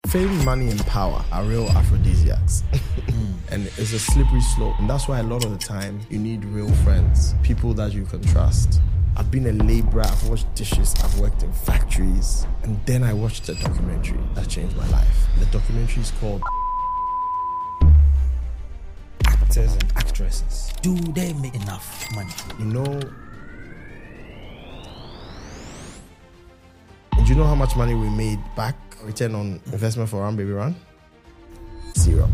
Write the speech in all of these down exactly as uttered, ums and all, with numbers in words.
Fame, money, and power are real aphrodisiacs. mm. And it's a slippery slope. And that's why a lot of the time you need real friends, people that you can trust. I've been a laborer, I've washed dishes, I've worked in factories. And then I watched a documentary that changed my life. The documentary is called Actors and Actresses. Do they make enough money? You know, do you know how much money we made back? Return on investment for Run Baby Run? Zero.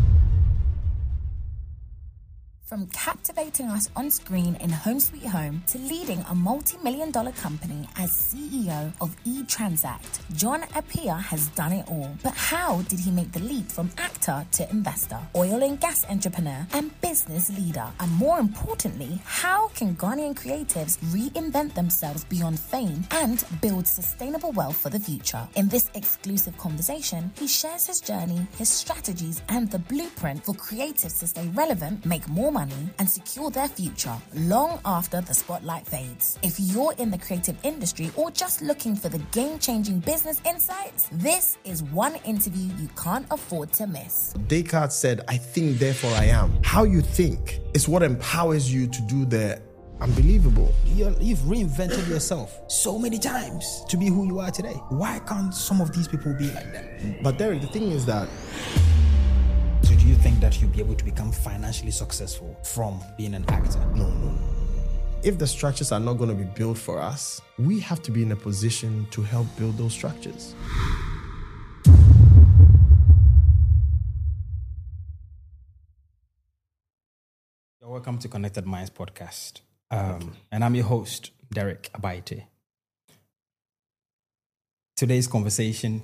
From captivating us on screen in Home Sweet Home to leading a multi-million dollar company as C E O of eTransact, John Appiah has done it all. But how did he make the leap from actor to investor, oil and gas entrepreneur, and business leader? And more importantly, how can Ghanaian creatives reinvent themselves beyond fame and build sustainable wealth for the future? In this exclusive conversation, he shares his journey, his strategies, and the blueprint for creatives to stay relevant, make more money, and secure their future long after the spotlight fades. If you're in the creative industry or just looking for the game-changing business insights, this is one interview you can't afford to miss. Descartes said, I think, therefore I am. How you think is what empowers you to do the unbelievable. You're, you've reinvented yourself so many times to be who you are today. Why can't some of these people be like that? But Derek, the thing is that So do you think that you'll be able to become financially successful from being an actor? No, no, no. If the structures are not going to be built for us, we have to be in a position to help build those structures. Welcome to Connected Minds podcast. Um, and I'm your host, Derek Abaite. Today's conversation,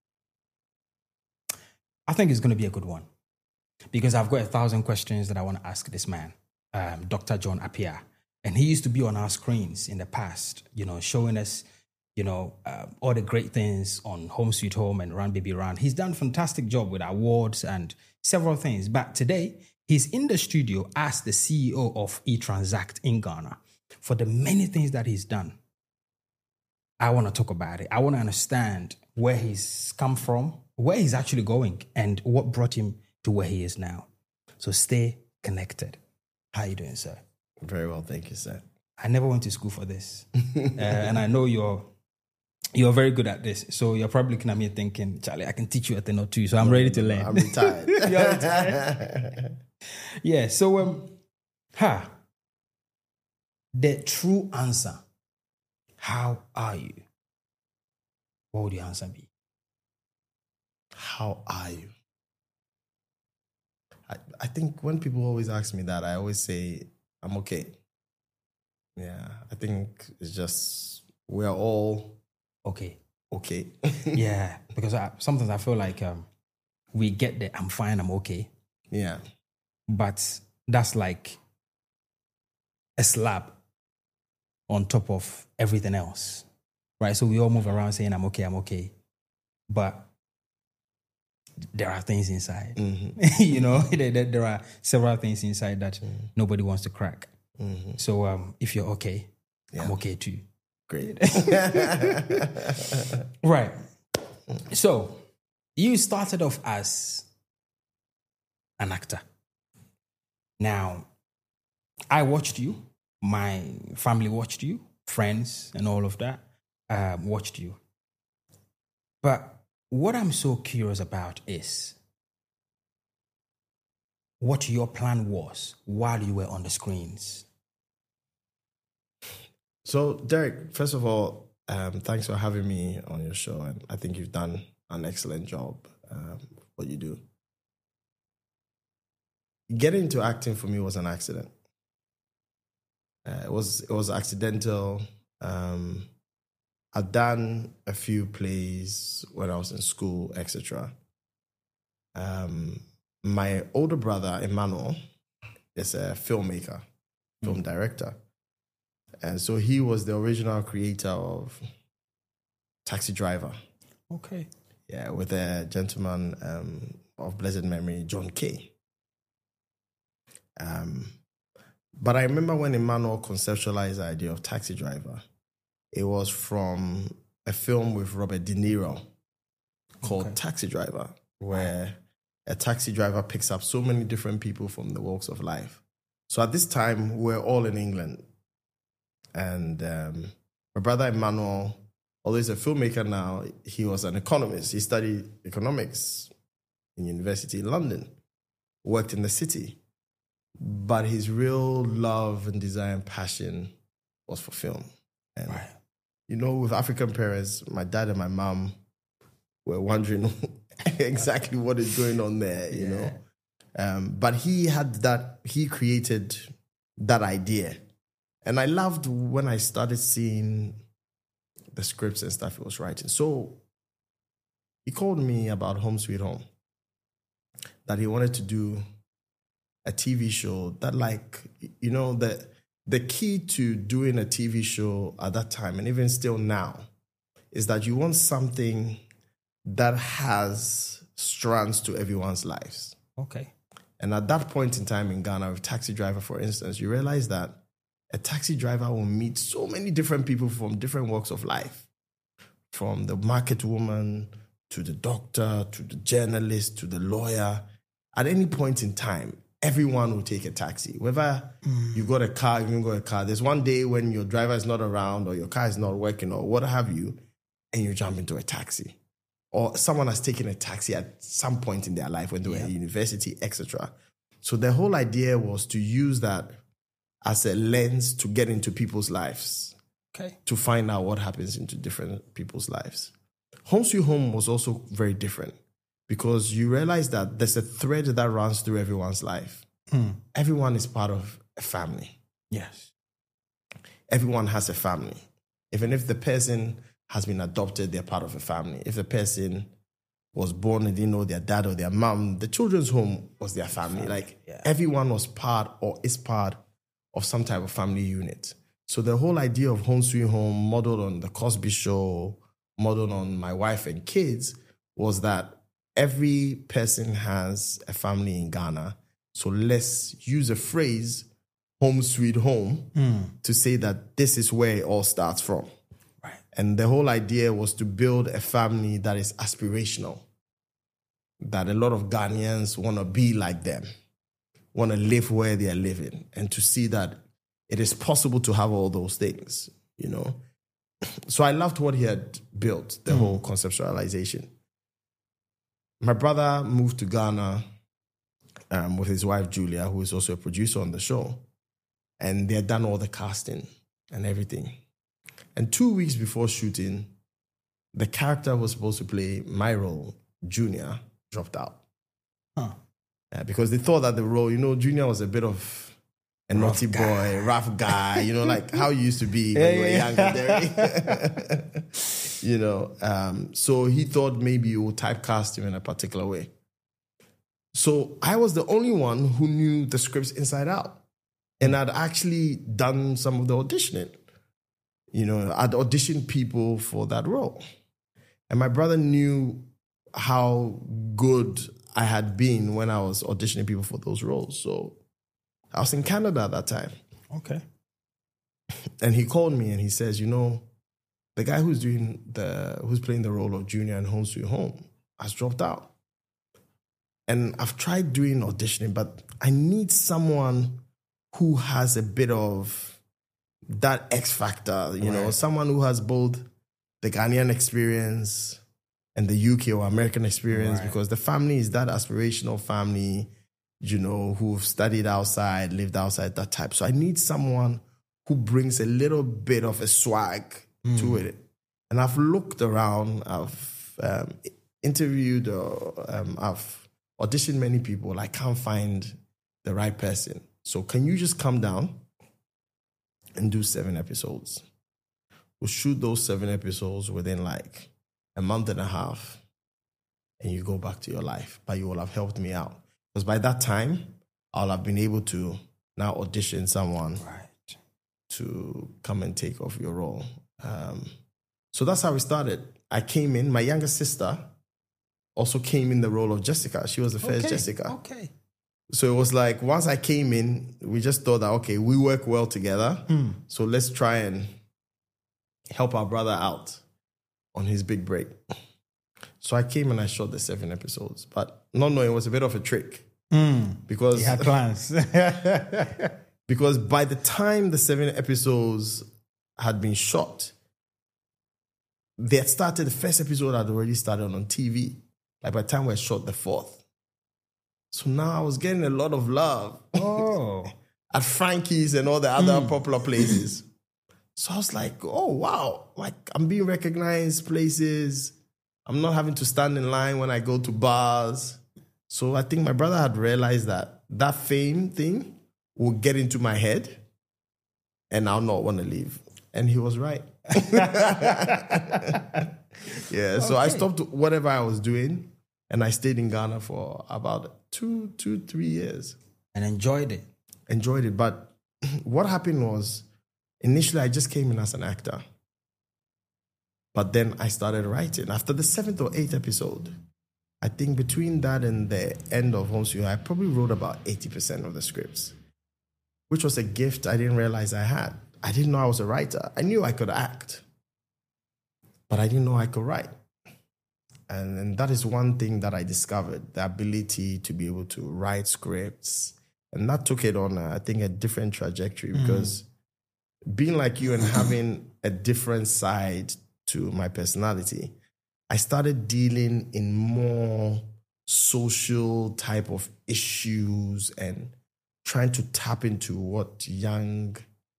I think, is going to be a good one, because I've got a thousand questions that I want to ask this man, um, Doctor John Appiah. And he used to be on our screens in the past, you know, showing us, you know, uh, all the great things on Home Sweet Home and Run Baby Run. He's done a fantastic job with awards and several things. But today, he's in the studio as the C E O of eTransact in Ghana. For the many things that he's done, I want to talk about it. I want to understand where he's come from, where he's actually going, and what brought him to where he is now. So stay connected. How are you doing, sir? Very well, thank you, sir. I never went to school for this. uh, and I know you're you're very good at this. So you're probably looking at me thinking, Charlie, I can teach you a thing or two. So I'm ready to learn. I'm retired. You're retired. Yeah, so, um, ha, the true answer, how are you? What would your answer be? How are you? I, I think when people always ask me that, I always say, I'm okay. Yeah, I think it's just, we're all Okay. okay. Yeah, because I, sometimes I feel like um, we get the I'm fine, I'm okay. Yeah. But that's like a slab on top of everything else, right? So we all move around saying, I'm okay, I'm okay. But there are things inside. Mm-hmm. You know, there, there are several things inside that mm-hmm. nobody wants to crack. Mm-hmm. So um, if you're okay, yeah. I'm okay too. Great. Right. So you started off as an actor. Now, I watched you. My family watched you. Friends and all of that um, watched you. But what I'm so curious about is what your plan was while you were on the screens. So, Derek, first of all, um, thanks for having me on your show. And I think you've done an excellent job, um, what you do. Getting into acting for me was an accident. Uh, it was it was accidental. Um, I'd done a few plays when I was in school, et cetera. Um, my older brother, Emmanuel, is a filmmaker, film mm. director. And so he was the original creator of Taxi Driver. Okay. Yeah, with a gentleman um, of blessed memory, John Kay. Um, but I remember when Emmanuel conceptualized the idea of Taxi Driver, it was from a film with Robert De Niro called Okay. Taxi Driver, where a taxi driver picks up so many different people from the walks of life. So at this time, we're all in England. And um, my brother Emmanuel, although he's a filmmaker now, he was an economist. He studied economics in university in London, worked in the city. But his real love and desire and passion was for film. And, Right. you know, with African parents, my dad and my mom were wondering exactly what is going on there, you Yeah. know. Um, but he had that, he created that idea. And I loved when I started seeing the scripts and stuff he was writing. So he called me about Home Sweet Home, that he wanted to do a T V show that, like, you know, the, the key to doing a T V show at that time, and even still now, is that you want something that has strands to everyone's lives. Okay. And at that point in time in Ghana, with Taxi Driver, for instance, you realize that a taxi driver will meet so many different people from different walks of life, from the market woman to the doctor, to the journalist, to the lawyer. At any point in time, everyone will take a taxi. Whether mm. you got a car, you don't got a car. There's one day when your driver is not around or your car is not working or what have you, and you jump into a taxi. Or someone has taken a taxi at some point in their life when they were yeah. at university, et cetera. So the whole idea was to use that as a lens to get into people's lives, okay, to find out what happens into different people's lives. Home Sweet Home was also very different because you realize that there's a thread that runs through everyone's life. Mm. Everyone is part of a family. Yes. Everyone has a family. Even if the person has been adopted, they're part of a family. If the person was born and didn't know their dad or their mom, the children's home was their family. family. Like yeah. everyone was part or is part of some type of family unit. So the whole idea of Home Sweet Home, modeled on The Cosby Show, modeled on My Wife and Kids, was that every person has a family in Ghana. So let's use a phrase, Home Sweet Home, mm. to say that this is where it all starts from. Right. And the whole idea was to build a family that is aspirational, that a lot of Ghanaians want to be like them, want to live where they are living, and to see that it is possible to have all those things, you know. So I loved what he had built, the mm. whole conceptualization. My brother moved to Ghana um, with his wife, Julia, who is also a producer on the show. And they had done all the casting and everything. And two weeks before shooting, the character who was supposed to play my role, Junior, dropped out. Huh. Uh, because they thought that the role, you know, Junior was a bit of a rough naughty guy. boy, rough guy, you know, like how you used to be when yeah, you were yeah. younger. Derry. You know, um, so he thought maybe you would typecast him in a particular way. So I was the only one who knew the scripts inside out. And I'd actually done some of the auditioning. You know, I'd auditioned people for that role. And my brother knew how good I had been when I was auditioning people for those roles. So I was in Canada at that time. Okay. And he called me and he says, you know, the guy who's doing the, who's playing the role of Junior in Home Sweet Home has dropped out. And I've tried doing auditioning, but I need someone who has a bit of that X factor, you right. know, someone who has both the Ghanaian experience and the U K or American experience, right. because the family is that aspirational family, you know, who've studied outside, lived outside, that type. So I need someone who brings a little bit of a swag mm. to it. And I've looked around, I've um, interviewed, or um, I've auditioned many people. I can't find the right person. So can you just come down and do seven episodes? We'll shoot those seven episodes within like a month and a half, and you go back to your life. But you will have helped me out. Because by that time, I'll have been able to now audition someone right. to come and take off your role. Um, so that's how we started. I came in, my younger sister also came in the role of Jessica. She was the first okay. Jessica. Okay. So it was like, once I came in, we just thought that, okay, we work well together. Mm. So let's try and help our brother out on his big break. So I came and I shot the seven episodes, but not knowing it was a bit of a trick. Mm. Because You had plans. because by the time the seven episodes had been shot, they had started, the first episode had already started on T V. Like by the time we shot the fourth. So now I was getting a lot of love. Oh. At Frankie's and all the other Mm. popular places. So I was like, oh, wow. Like I'm being recognized places. I'm not having to stand in line when I go to bars. So I think my brother had realized that that fame thing will get into my head and I'll not want to leave. And he was right. Yeah, so I Okay. stopped whatever I was doing and I stayed in Ghana for about two, two, three years. And enjoyed it. Enjoyed it. But what happened was, initially I just came in as an actor. But then I started writing. After the seventh or eighth episode, I think between that and the end of Home Sweet Home, I probably wrote about eighty percent of the scripts, which was a gift I didn't realize I had. I didn't know I was a writer. I knew I could act, but I didn't know I could write. And, and that is one thing that I discovered, the ability to be able to write scripts. And that took it on, uh, I think, a different trajectory because being like you and having a different side to my personality, I started dealing in more social type of issues and trying to tap into what young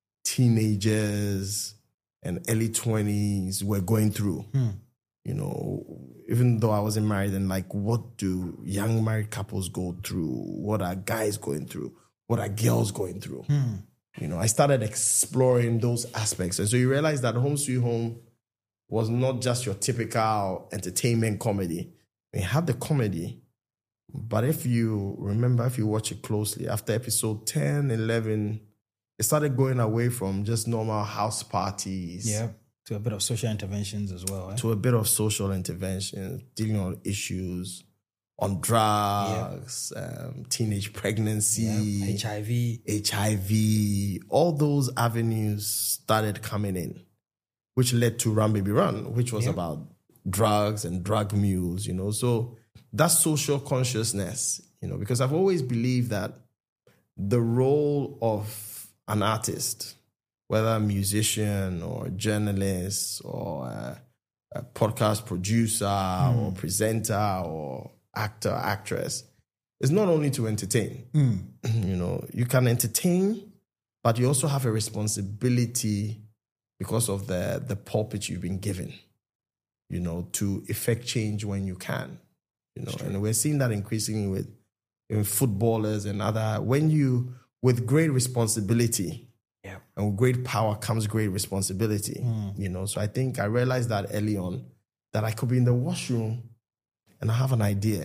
teenagers and early twenties were going through. Hmm. You know, even though I wasn't married, and like, what do young married couples go through? What are guys going through? What are girls going through? Hmm. You know, I started exploring those aspects. And so you realize that Home Sweet Home was not just your typical entertainment comedy. It had the comedy, but if you remember, if you watch it closely, after episode ten, eleven, it started going away from just normal house parties. Yeah. To a bit of social interventions as well. Eh? To a bit of social interventions, dealing on issues, on drugs, um, teenage pregnancy, Yeah. H I V. H I V, all those avenues started coming in, which led to Run Baby Run, which was Yeah. about drugs and drug mules, you know. So that's social consciousness, you know, because I've always believed that the role of an artist, whether a musician or a journalist or a, a podcast producer mm. or presenter or actor, actress, is not only to entertain. Mm. You know, you can entertain, but you also have a responsibility because of the, the pulpit you've been given, you know, to effect change when you can. You know, and we're seeing that increasingly with even footballers and other, when you, with great responsibility, yeah. and with great power comes great responsibility, Mm. you know. So I think I realized that early on, that I could be in the washroom and I have an idea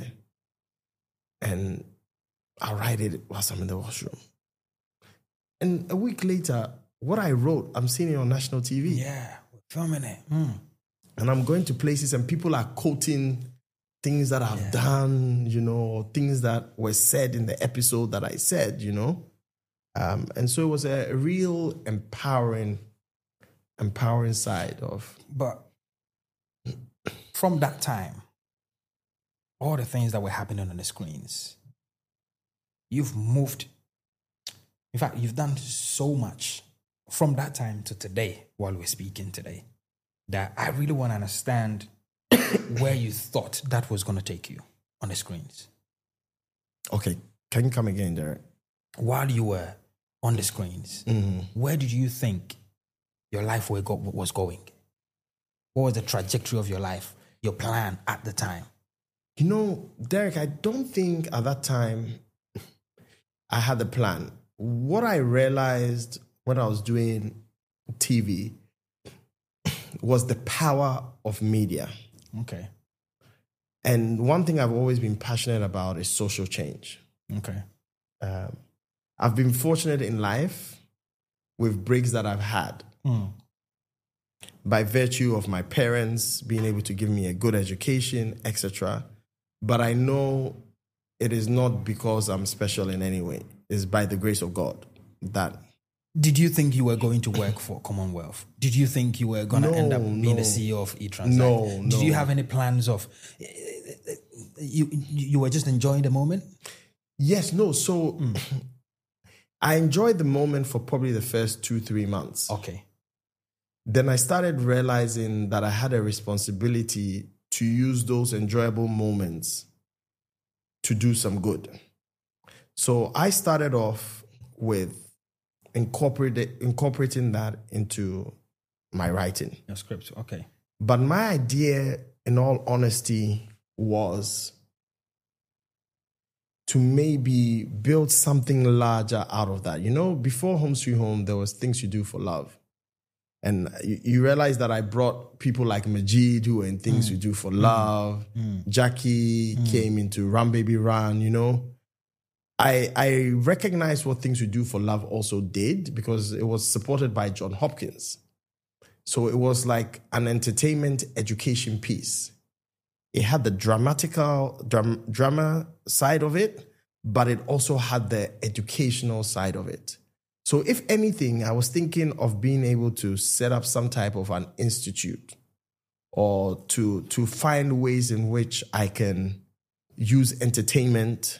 and I'll write it whilst I'm in the washroom. And a week later, what I wrote, I'm seeing it on national T V. Yeah, we're filming it. Mm. And I'm going to places and people are quoting things that I've Yeah. done, you know, things that were said in the episode that I said, you know. Um, and so it was a real empowering, empowering side of. But from that time, all the things that were happening on the screens, you've moved. In fact, you've done so much from that time to today, while we're speaking today, that I really want to understand where you thought that was going to take you on the screens. Okay, can you come again, Derek? While you were on the screens, Mm-hmm. where did you think your life was going? What was the trajectory of your life, your plan at the time? You know, Derek, I don't think at that time I had a plan. What I realized when I was doing T V was the power of media. Okay. And one thing I've always been passionate about is social change. Okay. Um, I've been fortunate in life with breaks that I've had Mm. by virtue of my parents being able to give me a good education, et cetera. But I know it is not because I'm special in any way. It's by the grace of God that Did you think you were going to work for Commonwealth? Did you think you were going to No, end up being no. the C E O of eTransact? No, Did no. you have any plans of you? You were just enjoying the moment. Yes, no. So I enjoyed the moment for probably the first two, three months. Okay. Then I started realizing that I had a responsibility to use those enjoyable moments to do some good. So I started off with incorporate, incorporating that into my writing. Your script. Okay. But my idea, in all honesty, was to maybe build something larger out of that. You know, before Home Sweet Home, there was Things You Do for Love. And you, you realize that I brought people like Majid, who were in Things mm. You Do for Love. Mm. Jackie mm. came into Run Baby Run, you know. I I recognized what Things You Do for Love also did because it was supported by John Hopkins. So it was like an entertainment education piece. It had the dramatical dram, drama side of it, but it also had the educational side of it. So if anything, I was thinking of being able to set up some type of an institute or to, to find ways in which I can use entertainment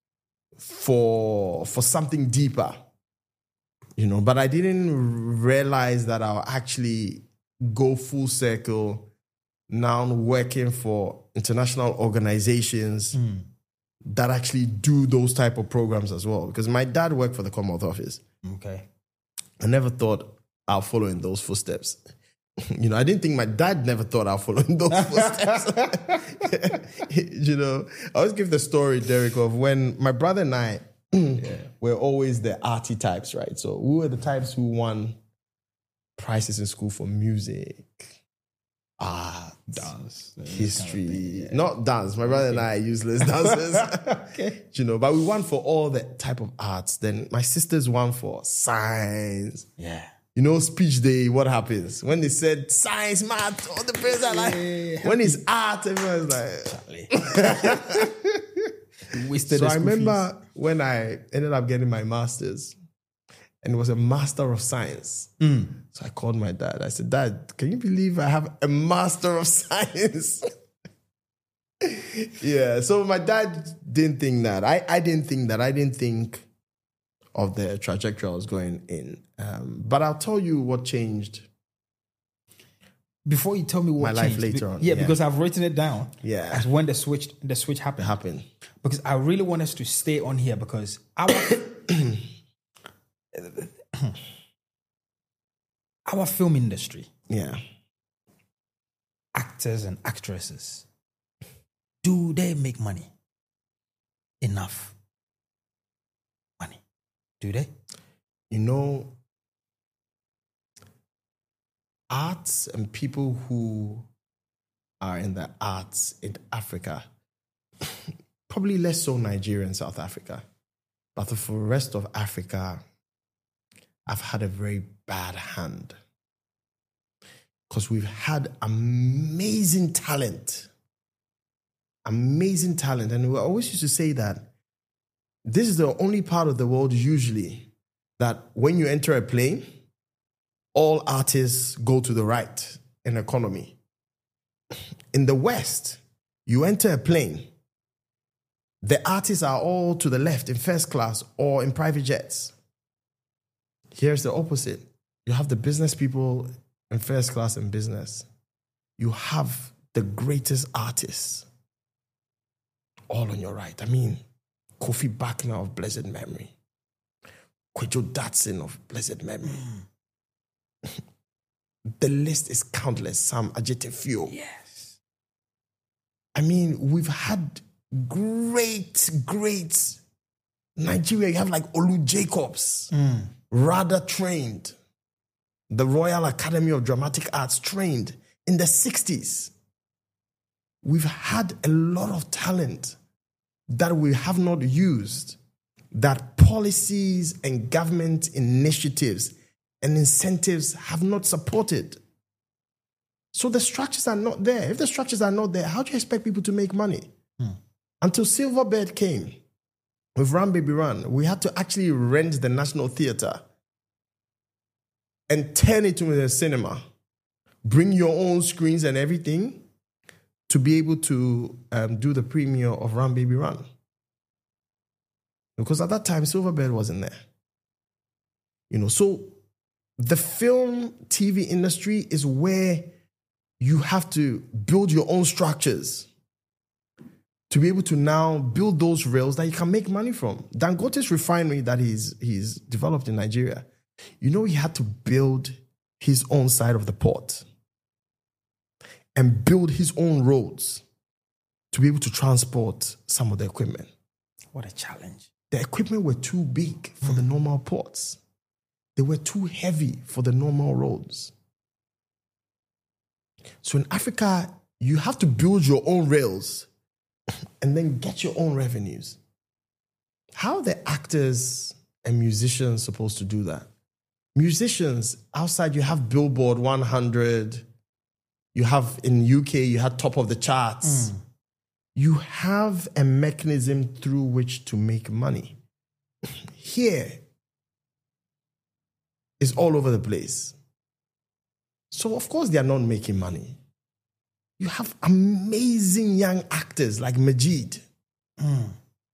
for, for something deeper, you know, but I didn't realize that I'll actually go full circle now working for international organizations mm. that actually do those type of programs as well. Because my dad worked for the Commonwealth Office. Okay. I never thought I'll follow in those footsteps. You know, I didn't think my dad never thought I'll follow in those footsteps. You know, I always give the story, Derek, of when my brother and I yeah. were always the arty types, right? So we were the types who won prizes in school for music, art, dance, history. Kind of thing, yeah. Not dance. My brother okay. and I are useless dancers. Okay. You know, but we won for all the type of arts. Then my sisters won for science. Yeah. You know, speech day, what happens? When they said science, math, all the parents are like, yeah, when it's art, everyone's like, Wasted so I remember fees. When I ended up getting my master's, and it was a master of science. Mm. So I called my dad. I said, Dad, can you believe I have a master of science? Yeah, so my dad didn't think that. I, I didn't think that. I didn't think of the trajectory I was going in. Um, but I'll tell you what changed. Before you tell me what my changed, life later be, on. Yeah, yeah, because I've written it down. Yeah. As when the switch the switch happened. It happened. Because I really want us to stay on here because our our film industry. Yeah. Actors and actresses. Do they make money? Enough money. Do they? You know, arts and people who are in the arts in Africa, probably less so Nigeria and South Africa, but for the rest of Africa, I've had a very bad hand. Because we've had amazing talent. Amazing talent. And we always used to say that this is the only part of the world usually that when you enter a plane, all artists go to the right in economy. In the West, you enter a plane, the artists are all to the left in first class or in private jets. Here's the opposite. You have the business people in first class in business. You have the greatest artists all on your right. I mean, Kofi Buckner of blessed memory. Kwejo Datsun of blessed memory. Mm. The list is countless. Sam Ajetefio. Yes. I mean, we've had great, great Nigeria. You have like Olu Jacobs, mm. rather trained. The Royal Academy of Dramatic Arts trained in the sixties. We've had a lot of talent that we have not used, that policies and government initiatives and incentives have not supported. So the structures are not there. If the structures are not there, how do you expect people to make money? Hmm. Until Silverbird came with Run Baby Run, we had to actually rent the National Theatre and turn it to a cinema. Bring your own screens and everything to be able to um, do the premiere of Run Baby Run. Because at that time, Silverbird wasn't there. You know, so the film T V industry is where you have to build your own structures to be able to now build those rails that you can make money from. Dangote's refinery that he's, he's developed in Nigeria, you know, he had to build his own side of the port and build his own roads to be able to transport some of the equipment. What a challenge. The equipment were too big for mm. the normal ports. They were too heavy for the normal roads. So in Africa, you have to build your own rails and then get your own revenues. How are the actors and musicians supposed to do that? Musicians, outside you have Billboard one hundred, you have in U K, you had top of the charts. Mm. You have a mechanism through which to make money. Here, it's all over the place. So, of course, they are not making money. You have amazing young actors like Majid. Mm.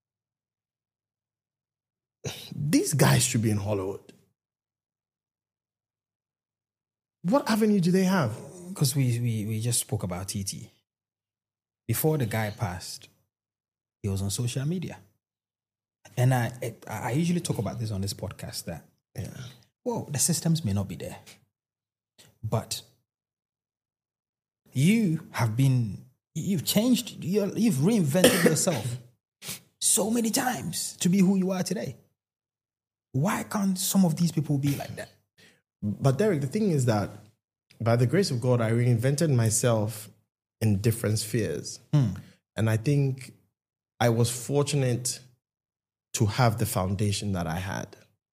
These guys should be in Hollywood. What avenue do they have? Because we, we, we just spoke about T T. Before the guy passed, he was on social media. And I it, I usually talk about this on this podcast that, yeah. well, the systems may not be there. But you have been, you've changed, you're, you've reinvented yourself so many times to be who you are today. Why can't some of these people be like that? But Derek, the thing is that by the grace of God, I reinvented myself in different spheres. Hmm. And I think I was fortunate to have the foundation that I had.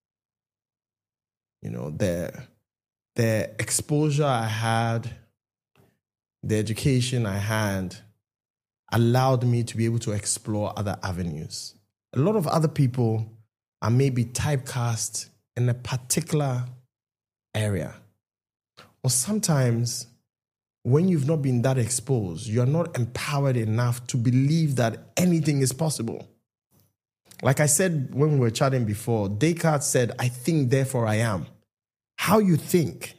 You know, the, the exposure I had, the education I had allowed me to be able to explore other avenues. A lot of other people are maybe typecast in a particular area. Or sometimes when you've not been that exposed, you're not empowered enough to believe that anything is possible. Like I said when we were chatting before, Descartes said, I think, therefore I am. How you think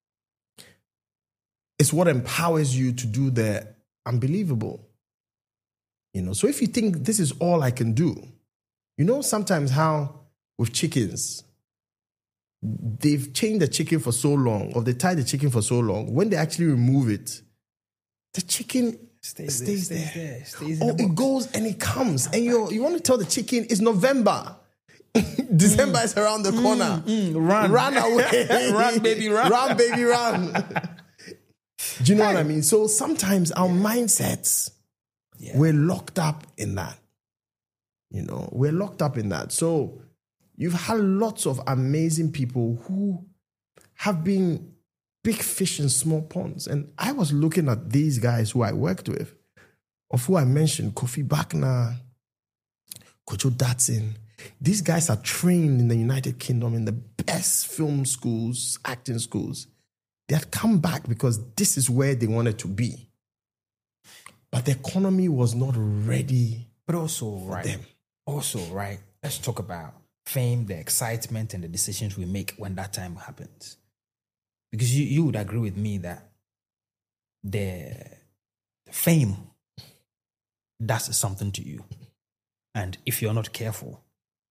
is what empowers you to do the unbelievable. You know, so if you think this is all I can do, you know sometimes how with chickens, they've chained the chicken for so long, or they tie the chicken for so long, when they actually remove it, the chicken stays, stays there. Stays there. Stays or it goes and it comes. And you you want to tell the chicken it's November. December mm. is around the corner. Mm, mm, run. Run away. Run, baby, run. Run, baby, run. Do you know hey. what I mean? So sometimes our mindsets, yeah. we're locked up in that. You know, we're locked up in that. So you've had lots of amazing people who have been big fish in small ponds. And I was looking at these guys who I worked with, of who I mentioned, Kofi Buckner, Kojo Datsun. These guys are trained in the United Kingdom in the best film schools, acting schools. They had come back because this is where they wanted to be. But the economy was not ready but also, for right, them. Also, right, let's talk about fame, the excitement, and the decisions we make when that time happens. Because you, you would agree with me that the, the fame does something to you. And if you're not careful,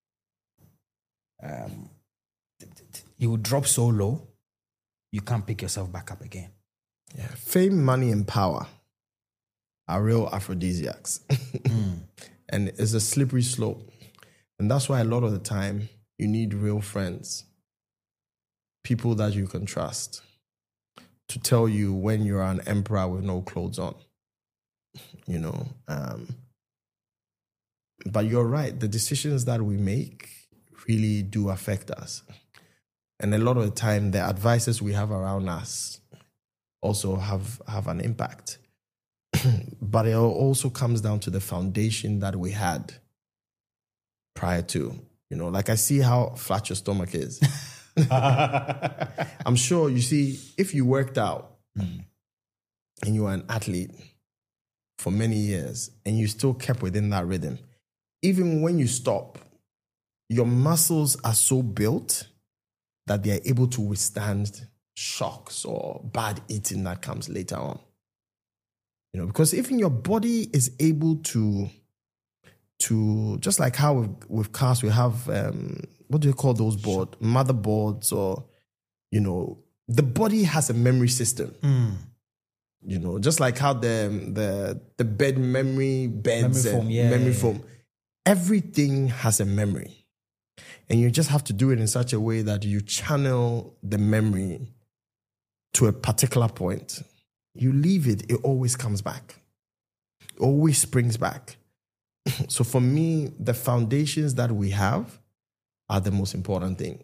um, you will drop so low, you can't pick yourself back up again. Yeah, fame, money, and power are real aphrodisiacs. mm. And it's a slippery slope. And that's why a lot of the time, you need real friends, people that you can trust, to tell you when you're an emperor with no clothes on. You know, um, but you're right. The decisions that we make really do affect us. And a lot of the time, the advices we have around us also have, have an impact. But it also comes down to the foundation that we had prior to. You know, like I see how flat your stomach is. I'm sure, you see, if you worked out Mm. and you were an athlete for many years and you still kept within that rhythm, even when you stop, your muscles are so built that they are able to withstand shocks or bad eating that comes later on. You know, because even your body is able to, to just like how with, with cars, we have, um, what do you call those boards? Motherboards, or, you know, the body has a memory system. Mm. You know, just like how the the the bed memory beds Memory and foam, yeah, memory yeah, foam, everything has a memory, and you just have to do it in such a way that you channel the memory to a particular point. You leave it, it always comes back, it always springs back. So for me, the foundations that we have are the most important thing.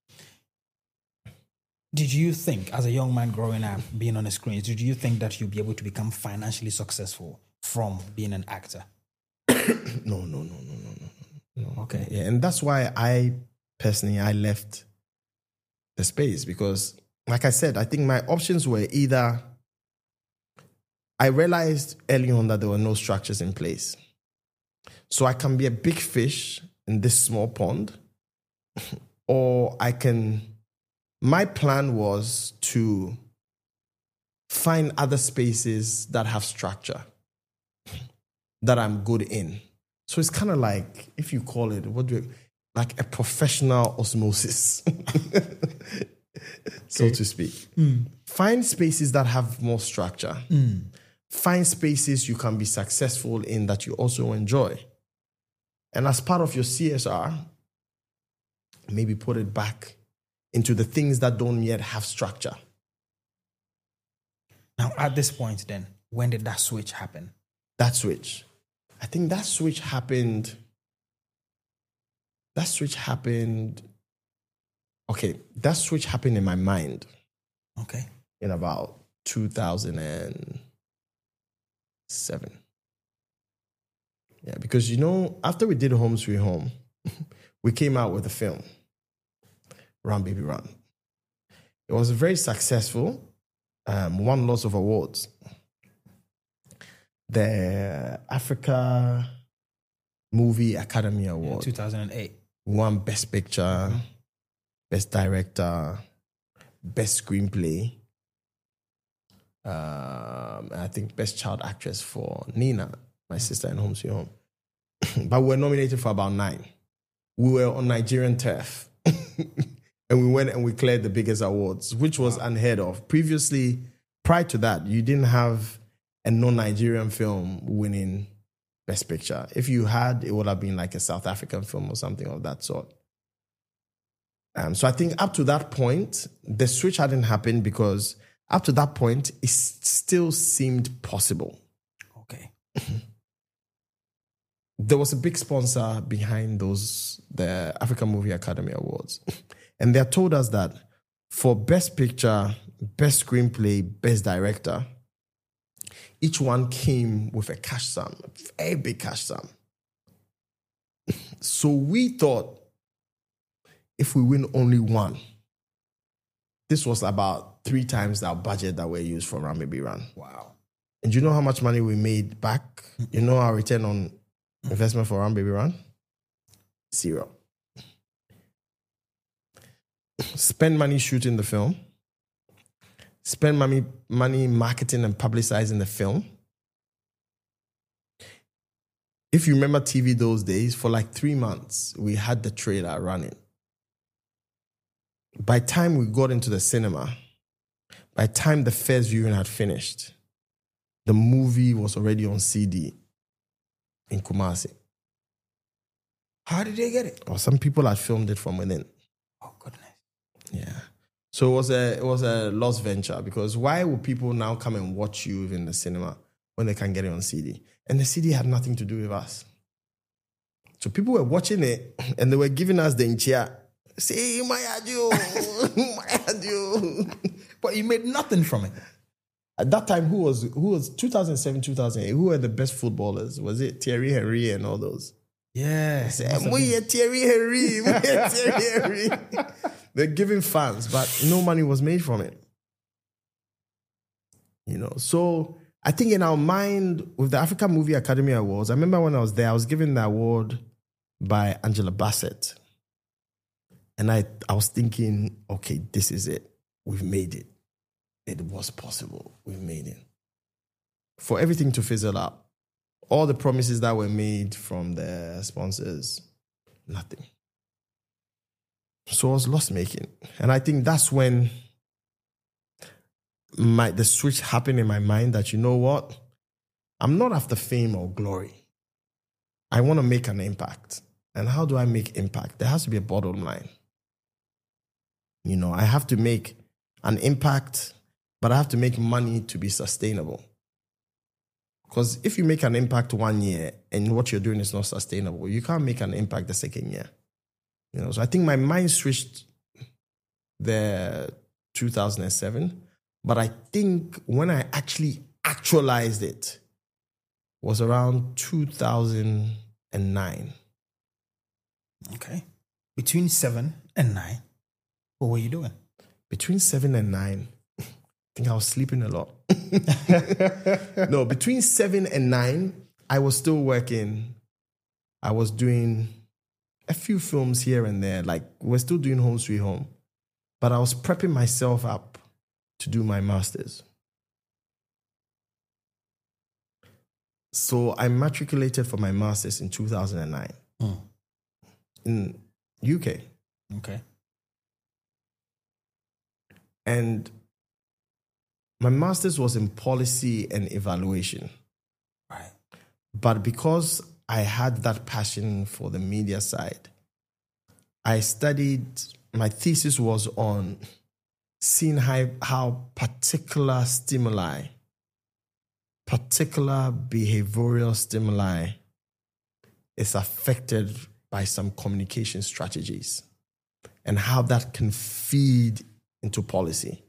Did you think, as a young man growing up, being on the screens, did you think that you'd be able to become financially successful from being an actor? No, no, no, no, no, no, no. Okay. Yeah, and that's why I personally I left the space, because, like I said, I think my options were either, I realized early on that there were no structures in place, so I can be a big fish in this small pond, or I can. My plan was to find other spaces that have structure that I'm good in. So it's kind of like, if you call it, what do you, like a professional osmosis, so Okay. to speak. Mm. Find spaces that have more structure. Mm. Find spaces you can be successful in that you also enjoy. And as part of your C S R, maybe put it back into the things that don't yet have structure. Now, at this point, then, when did that switch happen? That switch. I think that switch happened. That switch happened. Okay, that switch happened in my mind Okay. in about two thousand seven. Yeah, because, you know, after we did Home Sweet Home, we came out with a film, Run Baby Run. It was very successful, um, won lots of awards. The Africa Movie Academy Award, two thousand eight. won Best Picture, Best Director, Best Screenplay, um, and I think Best Child Actress for Nina, my sister in Home Sweet Home. But we were nominated for about nine. We were on Nigerian turf. And we went and we cleared the biggest awards, which was wow. unheard of. Previously, prior to that, you didn't have a non-Nigerian film winning Best Picture. If you had, it would have been like a South African film or something of that sort. Um, so I think up to that point, the switch hadn't happened, because up to that point, it still seemed possible. Okay. There was a big sponsor behind those, the African Movie Academy Awards. And they told us that for Best Picture, Best Screenplay, Best Director, each one came with a cash sum, a very big cash sum. So we thought, if we win only one, this was about three times our budget that we used for Run Baby Run. Wow. And do you know how much money we made back? You know our return on investment for Run Baby Run? Zero. Spend money shooting the film. Spend money, money marketing and publicizing the film. If you remember T V those days, for like three months, we had the trailer running. By the time we got into the cinema, by the time the first viewing had finished, the movie was already on C D in Kumasi. How did they get it? Or some people had filmed it from within. Oh, goodness. Yeah. So it was a it was a lost venture, because why would people now come and watch you in the cinema when they can get it on C D? And the C D had nothing to do with us. So people were watching it and they were giving us the inchia. Say, my adieu, my adieu. But you made nothing from it. At that time, who was who was two thousand seven, two thousand eight? Who were the best footballers? Was it Thierry Henry and all those? Yeah. Say, Thierry Henry, Thierry Henry. They're giving fans, but no money was made from it. You know, so I think in our mind with the Africa Movie Academy Awards, I remember when I was there, I was given the award by Angela Bassett. And I, I was thinking, okay, this is it. We've made it. It was possible. We've made it. For everything to fizzle out, all the promises that were made from the sponsors, nothing. So I was lost making. And I think that's when my the switch happened in my mind that, you know what? I'm not after fame or glory. I want to make an impact. And how do I make impact? There has to be a bottom line. You know, I have to make an impact, but I have to make money to be sustainable. Because if you make an impact one year and what you're doing is not sustainable, you can't make an impact the second year. You know, so I think my mind switched there two thousand seven, but I think when I actually actualized it was around two thousand nine. Okay. Between seven and nine, what were you doing? Between seven and nine, I think I was sleeping a lot. No, between seven and nine, I was still working. I was doing a few films here and there. Like, we're still doing Home Sweet Home. But I was prepping myself up to do my master's. So I matriculated for my master's in two thousand nine mm. in U K. Okay. And my master's was in policy and evaluation. Right. But because I had that passion for the media side, I studied, my thesis was on seeing how, how particular stimuli, particular behavioral stimuli is affected by some communication strategies and how that can feed into policy.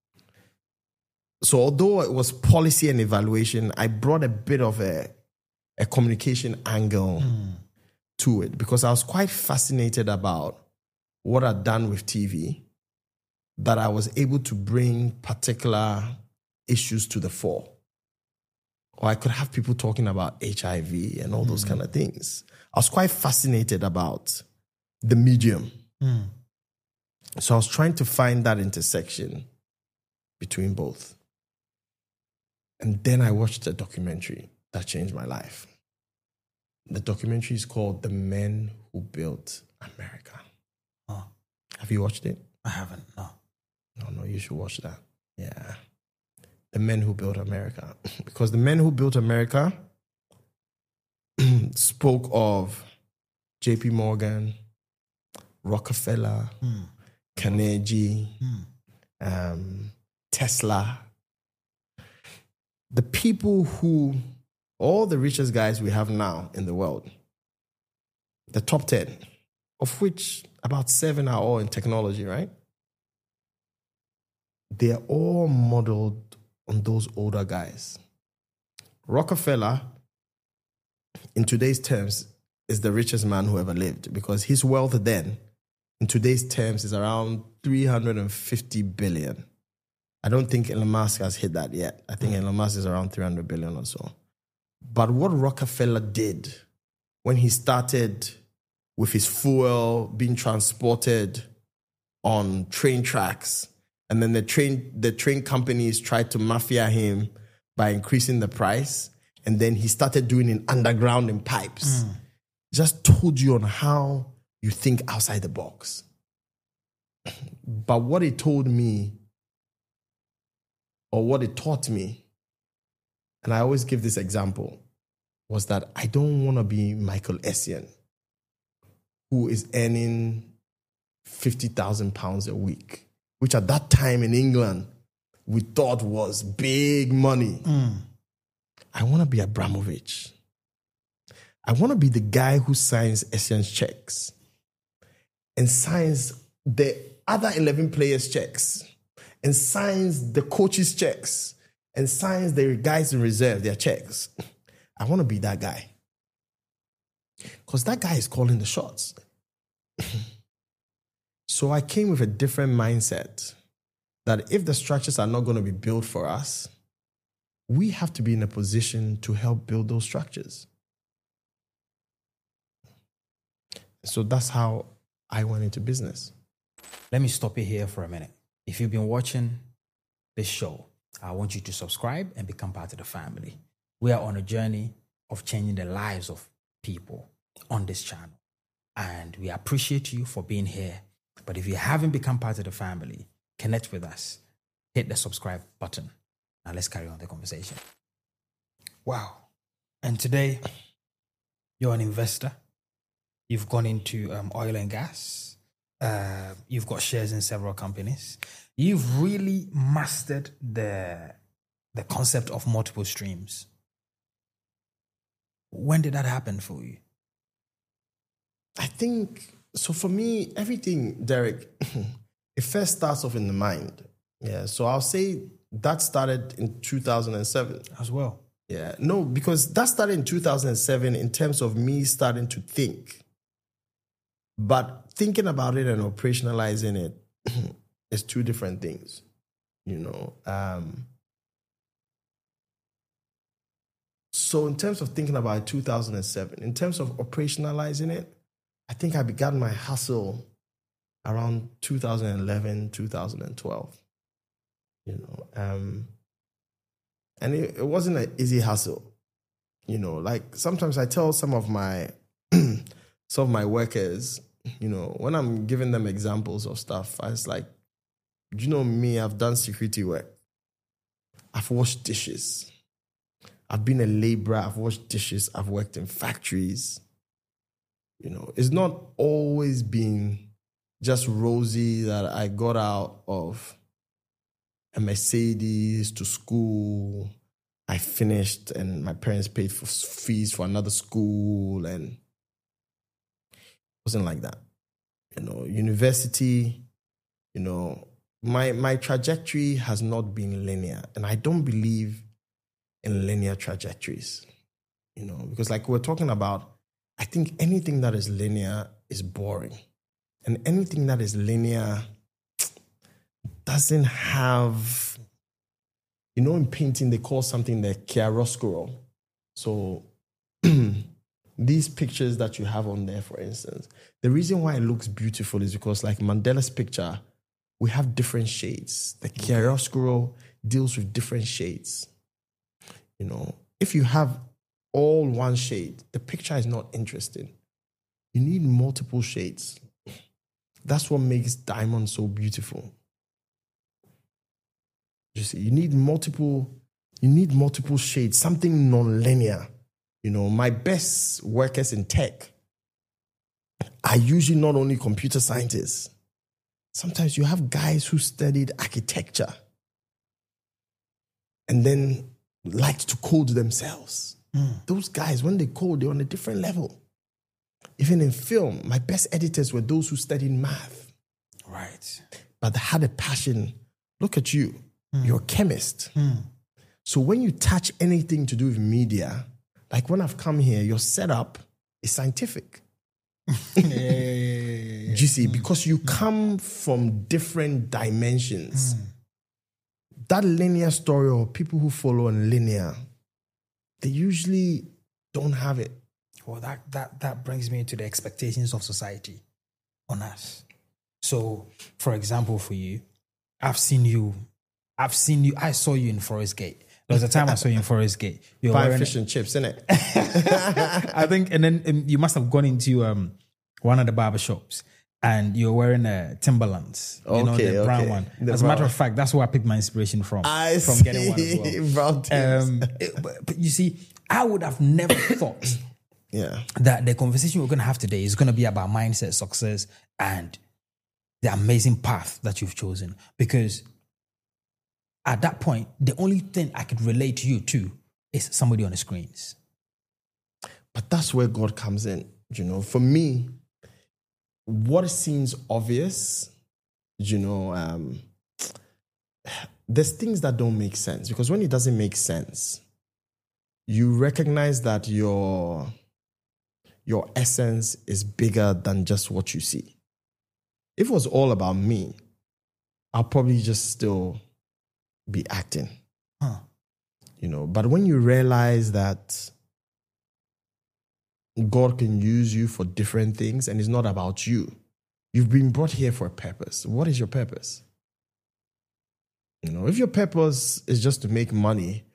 So although it was policy and evaluation, I brought a bit of a, a communication angle mm. to it because I was quite fascinated about what I'd done with T V, that I was able to bring particular issues to the fore. Or I could have people talking about H I V and all mm. those kind of things. I was quite fascinated about the medium. Mm. So I was trying to find that intersection between both. And then I watched a documentary that changed my life. The documentary is called The Men Who Built America. Oh. Have you watched it? I haven't, no. No, no, you should watch that. Yeah. The Men Who Built America. Because the Men Who Built America spoke of J P Morgan, Rockefeller, mm. Carnegie, mm. um, Tesla. The people who, all the richest guys we have now in the world, the top ten, of which about seven are all in technology, right? They're all modeled on those older guys. Rockefeller, in today's terms, is the richest man who ever lived because his wealth then, in today's terms, is around three hundred fifty billion. I don't think Elon Musk has hit that yet. I think Elon Musk is around three hundred billion or so. But what Rockefeller did when he started with his fuel being transported on train tracks, and then the train the train companies tried to mafia him by increasing the price, and then he started doing it underground in pipes. Mm. Just told you on how you think outside the box. But what it told me, or what it taught me, and I always give this example, was that I don't want to be Michael Essien, who is earning fifty thousand pounds a week, which at that time in England, we thought was big money. Mm. I want to be Abramovich. I want to be the guy who signs Essien's checks and signs the other eleven players' checks and signs the coaches' checks and signs the guys in reserve, their checks. I want to be that guy. Because that guy is calling the shots. So I came with a different mindset that if the structures are not going to be built for us, we have to be in a position to help build those structures. So that's how I went into business. Let me stop you here for a minute. If you've been watching this show, I want you to subscribe and become part of the family. We are on a journey of changing the lives of people on this channel. And we appreciate you for being here. But if you haven't become part of the family, connect with us. Hit the subscribe button. Now let's carry on the conversation. Wow. And today, you're an investor. You've gone into um, oil and gas. Uh, you've got shares in several companies. You've really mastered the, the concept of multiple streams. When did that happen for you? I think, so for me, everything, Derek, it first starts off in the mind. Yeah, so I'll say that started in two thousand seven. As well? Yeah, no, because that started in two thousand seven in terms of me starting to think. But thinking about it and operationalizing it is two different things, you know. Um, so in terms of thinking about two thousand seven, in terms of operationalizing it, I think I began my hustle around two thousand eleven, two thousand twelve, you know. Um, and it, it wasn't an easy hustle, you know. Like sometimes I tell some of my some of my workers, you know, when I'm giving them examples of stuff, I was like, you know me, I've done security work. I've washed dishes. I've been a laborer. I've washed dishes. I've worked in factories. You know, it's not always been just rosy that I got out of a Mercedes to school. I finished and my parents paid for fees for another school, and it wasn't like that. You know, university, you know, my my trajectory has not been linear, and I don't believe in linear trajectories, you know, because like we're talking about, I think anything that is linear is boring. And anything that is linear doesn't have, you know, in painting, they call something the chiaroscuro. So these pictures that you have on there, for instance, the reason why it looks beautiful is because like Mandela's picture, we have different shades. The chiaroscuro deals with different shades. You know, if you have all one shade, the picture is not interesting. You need multiple shades. That's what makes diamond so beautiful. You see, you need multiple, you need multiple shades, something non-linear. You know, my best workers in tech are usually not only computer scientists. Sometimes you have guys who studied architecture and then liked to code themselves. Mm. Those guys, when they code, they're on a different level. Even in film, my best editors were those who studied math. Right. But they had a passion. Look at you. Mm. You're a chemist. Mm. So when you touch anything to do with media, like when I've come here, your setup is scientific. yeah, yeah, yeah, yeah, yeah. Do you see? Mm. Because you mm. come from different dimensions. Mm. That linear story, or people who follow on linear, they usually don't have it. Well, that, that, that brings me to the expectations of society on us. So, for example, for you, I've seen you, I've seen you, I saw you in Forest Gate. There was a time I saw you in Forest Gate. You were Buying fish and chips, innit? I think, and then um, you must have gone into um, one of the barber shops and you're wearing a Timberlands, you okay, know, the brown okay. one. The As brown. a matter of fact, that's where I picked my inspiration from. I from see. Getting one as well. Brown Timbs. Um, it, but, but you see, I would have never thought yeah. that the conversation we're going to have today is going to be about mindset, success, and the amazing path that you've chosen. Because at that point, the only thing I could relate to you to is somebody on the screens. But that's where God comes in. You know, for me, what seems obvious, you know, um, there's things that don't make sense. Because when it doesn't make sense, you recognize that your, your essence is bigger than just what you see. If it was all about me, I'll probably just still be acting. Huh. You know, but when you realize that God can use you for different things and it's not about you, you've been brought here for a purpose. What is your purpose? You know, if your purpose is just to make money,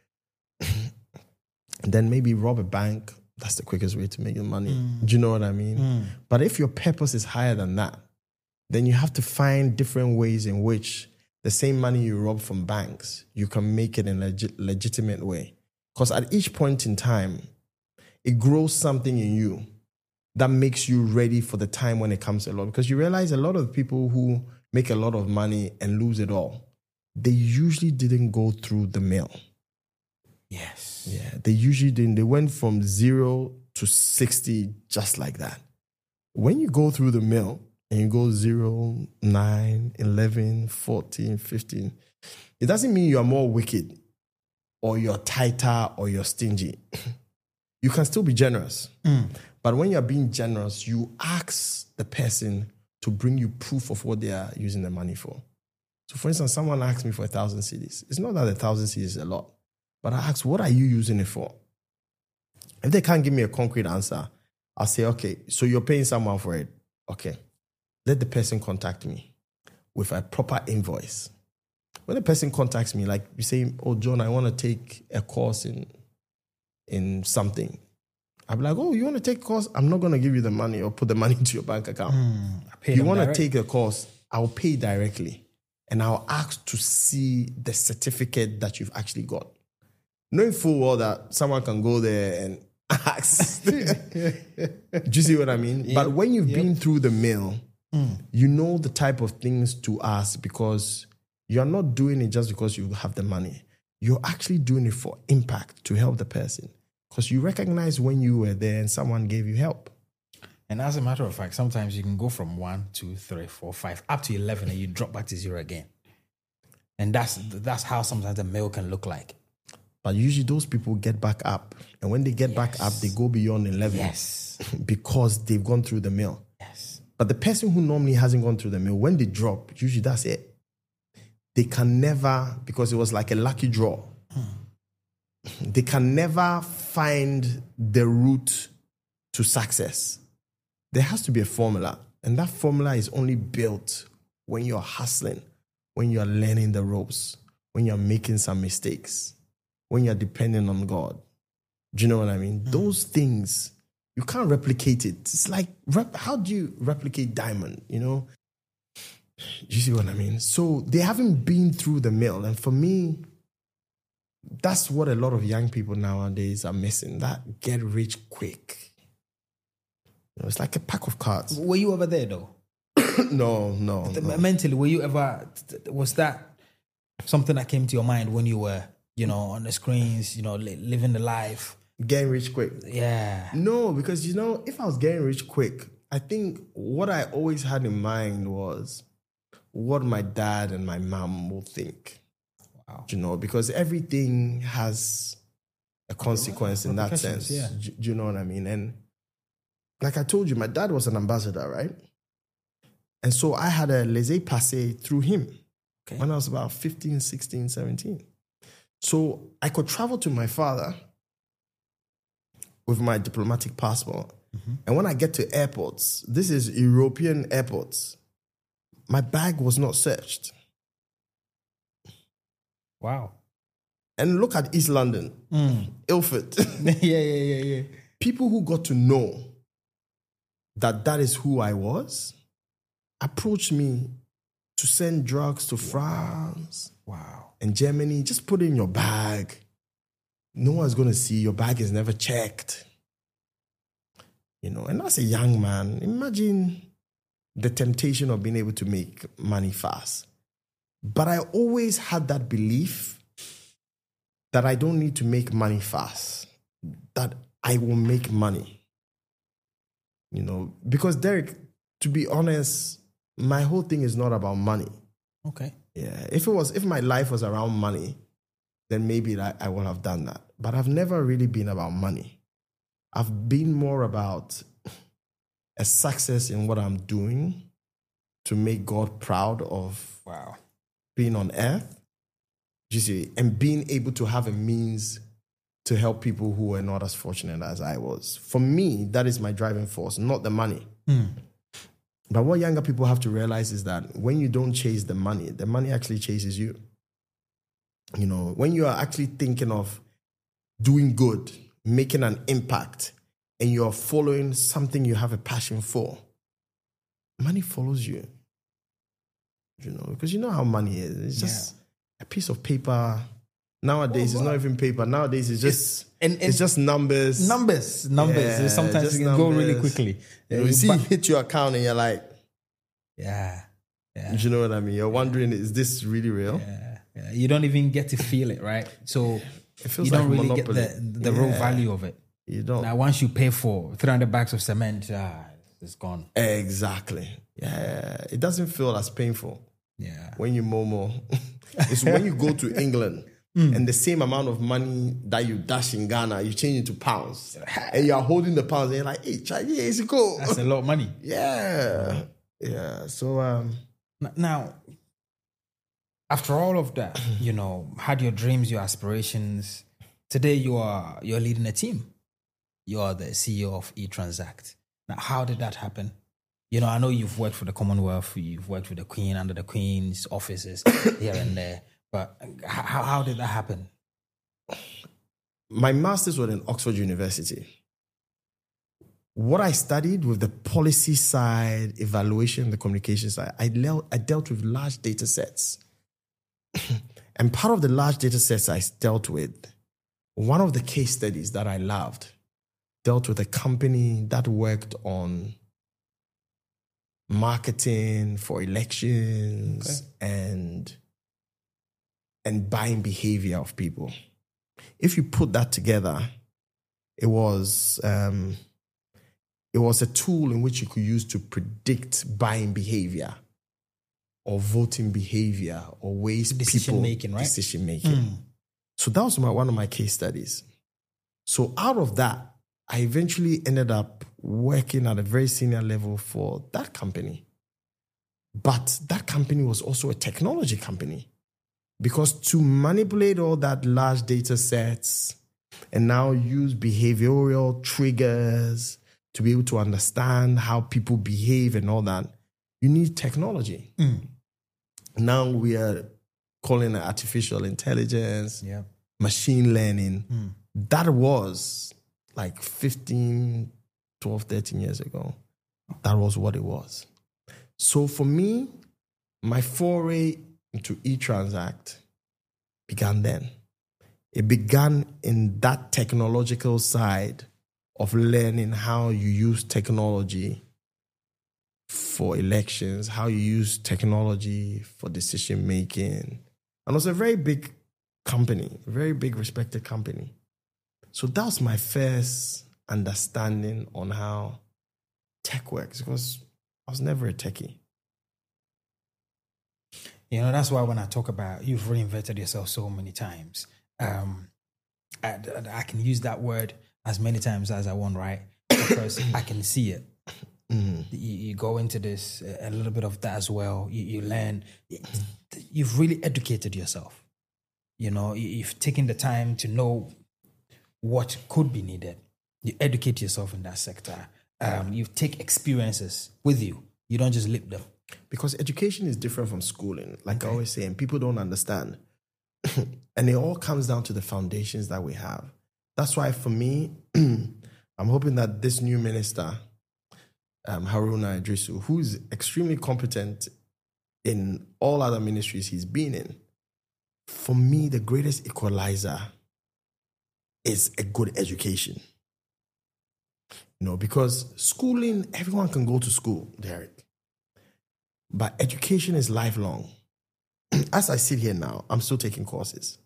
then maybe rob a bank. That's the quickest way to make money. Mm. Do you know what I mean? Mm. But if your purpose is higher than that, then you have to find different ways in which the same money you rob from banks, you can make it in a legit, legitimate way. Because at each point in time, it grows something in you that makes you ready for the time when it comes a lot. Because you realize a lot of people who make a lot of money and lose it all, they usually didn't go through the mill. Yes. Yeah, they usually didn't. They went from zero to sixty just like that. When you go through the mill and you go zero, nine, eleven, fourteen, fifteen, it doesn't mean you are more wicked or you're tighter or you're stingy. You can still be generous. Mm. But when you're being generous, you ask the person to bring you proof of what they are using the money for. So for instance, someone asked me for a thousand cedis. It's not that a thousand cedis is a lot, but I ask, what are you using it for? If they can't give me a concrete answer, I'll say, okay, so you're paying someone for it. Okay, let the person contact me with a proper invoice. When the person contacts me, like you say, oh, John, I want to take a course in, in something. I'll be like, oh, you want to take a course? I'm not going to give you the money or put the money into your bank account. Mm, if you want to take a course, I'll pay directly. And I'll ask to see the certificate that you've actually got. Knowing full well that someone can go there and ask. Do you see what I mean? Yep. But when you've yep. been through the mill, mm. you know the type of things to ask because you're not doing it just because you have the money. You're actually doing it for impact to help the person. Because you recognize when you were there and someone gave you help. And as a matter of fact, sometimes you can go from one, two, three, four, five, up to eleven, and you drop back to zero again. And that's that's how sometimes the mill can look like. But usually those people get back up. And when they get yes. back up, they go beyond eleven. Yes. Because they've gone through the mill. Yes. But the person who normally hasn't gone through the mill, when they drop, usually that's it. They can never, because it was like a lucky draw. Hmm. They can never find the route to success. There has to be a formula. And that formula is only built when you're hustling, when you're learning the ropes, when you're making some mistakes, when you're depending on God. Do you know what I mean? Mm. Those things, you can't replicate it. It's like, rep- how do you replicate diamond, you know? Do you see what I mean? So they haven't been through the mill. And for me, that's what a lot of young people nowadays are missing, that get rich quick. You know, it's like a pack of cards. Were you ever there though? no, no, the, no. Mentally, were you ever, was that something that came to your mind when you were, you know, on the screens, you know, li- living the life? Getting rich quick. Yeah. No, because, you know, if I was getting rich quick, I think what I always had in mind was what my dad and my mom will think. Wow. You know, because everything has a consequence in that sense. Yeah. Do, do you know what I mean? And like I told you, my dad was an ambassador, right? And so I had a laissez-passer through him okay. when I was about fifteen, sixteen, seventeen. So I could travel to my father with my diplomatic passport. Mm-hmm. And when I get to airports, this is European airports, my bag was not searched. Wow. And look at East London, mm. Ilford. yeah, yeah, yeah, yeah. People who got to know that that is who I was, approached me to send drugs to France wow. and Germany. Just put it in your bag. No one's going to see. Your bag is never checked. You know, and as a young man, imagine the temptation of being able to make money fast. But I always had that belief that I don't need to make money fast, that I will make money. You know, because Derek, to be honest, my whole thing is not about money. Okay. Yeah. If it was, if my life was around money, then maybe I, I would have done that. But I've never really been about money. I've been more about a success in what I'm doing to make God proud of Wow. being on earth. You see, and being able to have a means to help people who were not as fortunate as I was. For me, that is my driving force, not the money. Mm. But what younger people have to realize is that when you don't chase the money, the money actually chases you. You know, when you are actually thinking of doing good, making an impact, and you're following something you have a passion for, money follows you. You know, because you know how money is. It's just yeah. a piece of paper. Nowadays, oh, wow. it's not even paper. Nowadays, it's just it's, and, and it's just numbers. Numbers, numbers. Yeah, sometimes it can numbers. go really quickly. You, know, you see, but, hit your account and you're like, yeah, yeah. You know what I mean? You're wondering, is this really real? Yeah, yeah. You don't even get to feel it, right? So it feels you like don't really monopoly. get the, the yeah. real value of it. You don't. Now, once you pay for three hundred bags of cement, ah, it's gone. Exactly. Yeah, it doesn't feel as painful. Yeah. When you momo, it's when you go to England. Mm. And the same amount of money that you dash in Ghana, you change it to pounds. And you are holding the pounds and you're like, hey, Charlie, years ago. That's a lot of money. Yeah. Yeah. So, um, now, after all of that, you know, had your dreams, your aspirations, today you are, you're leading a team. You are the C E O of eTransact. Now, how did that happen? You know, I know you've worked for the Commonwealth, you've worked with the Queen, under the Queen's offices here and there. But how, how did that happen? My master's was in Oxford University. What I studied with the policy side, evaluation, the communication side, I, le- I dealt with large data sets. And part of the large data sets I dealt with, one of the case studies that I loved, dealt with a company that worked on marketing for elections okay. and... and buying behavior of people. If you put that together, it was um, it was a tool in which you could use to predict buying behavior or voting behavior or ways decision people making, right? Decision making. Mm. So that was my, one of my case studies. So out of that, I eventually ended up working at a very senior level for that company. But that company was also a technology company. Because to manipulate all that large data sets and now use behavioral triggers to be able to understand how people behave and all that, you need technology. Mm. Now we are calling it artificial intelligence, yeah. machine learning. Mm. That was like fifteen, twelve, thirteen years ago. That was what it was. So for me, my foray into eTransact began then. It began in that technological side of learning how you use technology for elections, how you use technology for decision making. And it was a very big company, a very big respected company. So that was my first understanding on how tech works, because I was never a techie. You know, that's why when I talk about you've reinvented yourself so many times, um, I, I can use that word as many times as I want, right? Because I can see it. Mm. You, you go into this, a little bit of that as well. You, you learn. You've really educated yourself. You know, you've taken the time to know what could be needed. You educate yourself in that sector. Um, you take experiences with you. You don't just lip them. Because education is different from schooling, like okay. I always say, and people don't understand. And it all comes down to the foundations that we have. That's why for me, I'm hoping that this new minister, um, Haruna Idrisu, who's extremely competent in all other ministries he's been in, for me, the greatest equalizer is a good education. You know, because schooling, everyone can go to school, Derek. But education is lifelong. As I sit here now, I'm still taking courses.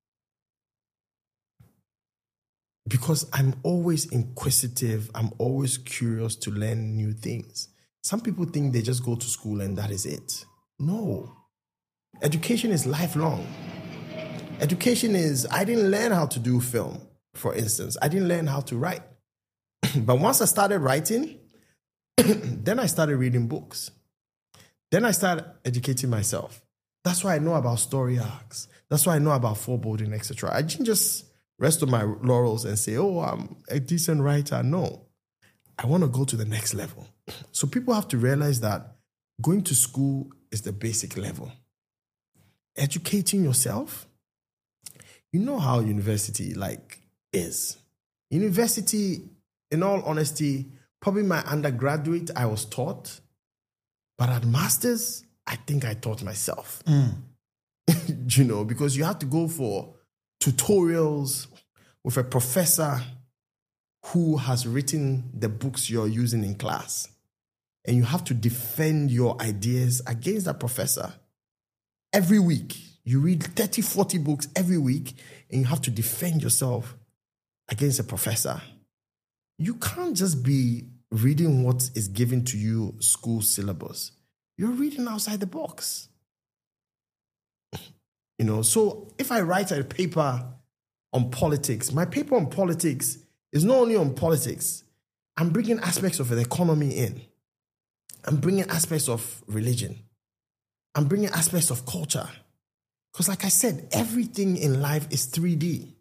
Because I'm always inquisitive. I'm always curious to learn new things. Some people think they just go to school and that is it. No. Education is lifelong. Education is, I didn't learn how to do film, for instance. I didn't learn how to write. But once I started writing, then I started reading books. Then I started educating myself. That's why I know about story arcs. That's why I know about foreboding, et cetera. I didn't just rest on my laurels and say, oh, I'm a decent writer. No, I want to go to the next level. So people have to realize that going to school is the basic level. Educating yourself, you know how university like is. University, in all honesty, probably my undergraduate, I was taught. But at master's, I think I taught myself. Mm. You know, because you have to go for tutorials with a professor who has written the books you're using in class. And you have to defend your ideas against that professor. Every week, you read thirty, forty books every week, and you have to defend yourself against a professor. You can't just be reading what is given to you school syllabus. You're reading outside the box. You know, so if I write a paper on politics, my paper on politics is not only on politics. I'm bringing aspects of the economy in. I'm bringing aspects of religion. I'm bringing aspects of culture. Because like I said, everything in life is three D.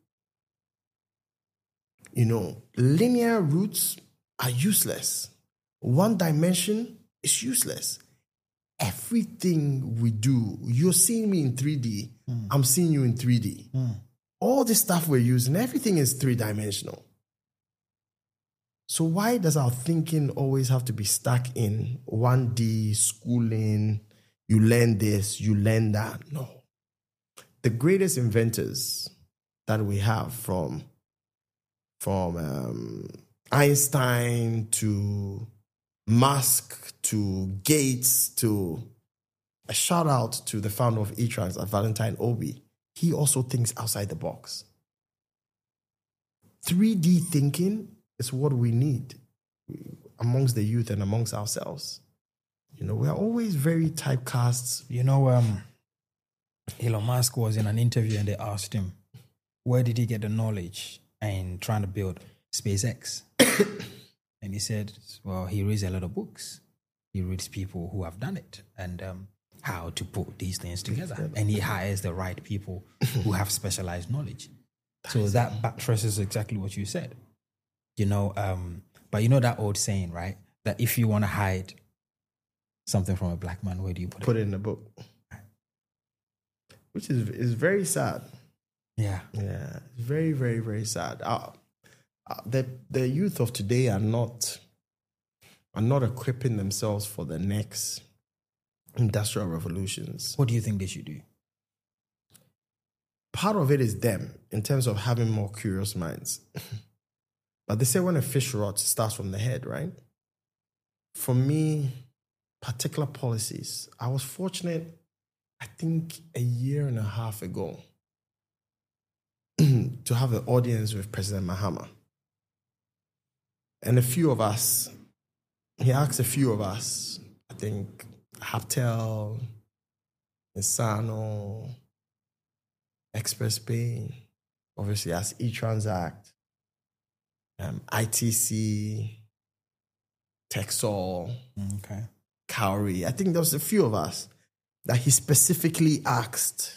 You know, linear routes are useless. One dimension is useless. Everything we do, you're seeing me in three D, mm. I'm seeing you in three D. Mm. All this stuff we're using, everything is three-dimensional. So why does our thinking always have to be stuck in one D, schooling, you learn this, you learn that? No. The greatest inventors that we have, from, from um, Einstein to Musk to Gates to a shout out to the founder of eTrans, Valentine Obi. He also thinks outside the box. three D thinking is what we need amongst the youth and amongst ourselves. You know, we're always very typecast. You know, um, Elon Musk was in an interview and they asked him, where did he get the knowledge in trying to build SpaceX? And he said, well, he reads a lot of books. He reads people who have done it and um, how to put these things together. And he hires the right people who have specialized knowledge. So that buttresses exactly what you said. You know, um, but you know that old saying, right? That if you want to hide something from a black man, where do you put it? Put it in the book. Which is is very sad. Yeah. Yeah. It's very, very, very sad. Uh, uh, the the youth of today are not are not equipping themselves for the next industrial revolutions. What do you think they should do? Part of it is them, in terms of having more curious minds. But they say when a fish rots, it starts from the head, right? For me, particular policies, I was fortunate, I think a year and a half ago, to have an audience with President Mahama. And a few of us, he asked a few of us, I think Haptel, Insano, Express Pay, obviously as eTransact, um, I T C, Texol, okay, Cowrie. I think there was a few of us that he specifically asked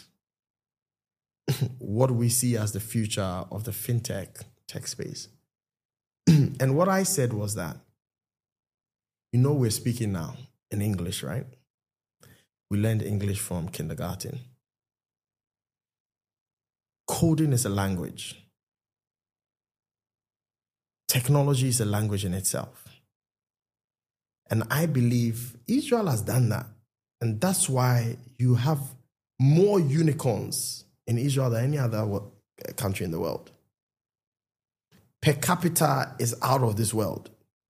what we see as the future of the fintech tech space. And what I said was that, you know, we're speaking now in English, right? We learned English from kindergarten. Coding is a language. Technology is a language in itself. And I believe Israel has done that. And that's why you have more unicorns in Israel than any other country in the world. Per capita is out of this world.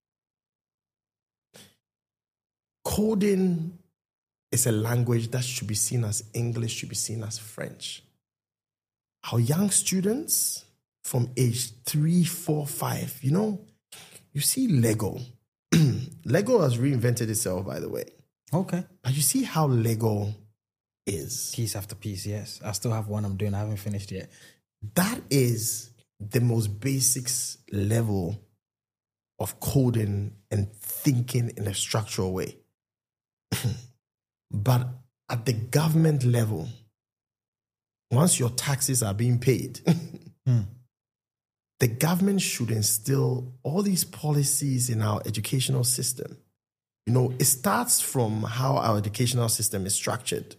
Coding is a language that should be seen as English, should be seen as French. Our young students from age three, four, five, you know, you see Lego. Lego has reinvented itself, by the way. Okay. But you see how Lego is. Piece after piece, yes. I still have one I'm doing. I haven't finished yet. That is the most basics level of coding and thinking in a structural way. But at the government level, once your taxes are being paid, mm. the government should instill all these policies in our educational system. You know, it starts from how our educational system is structured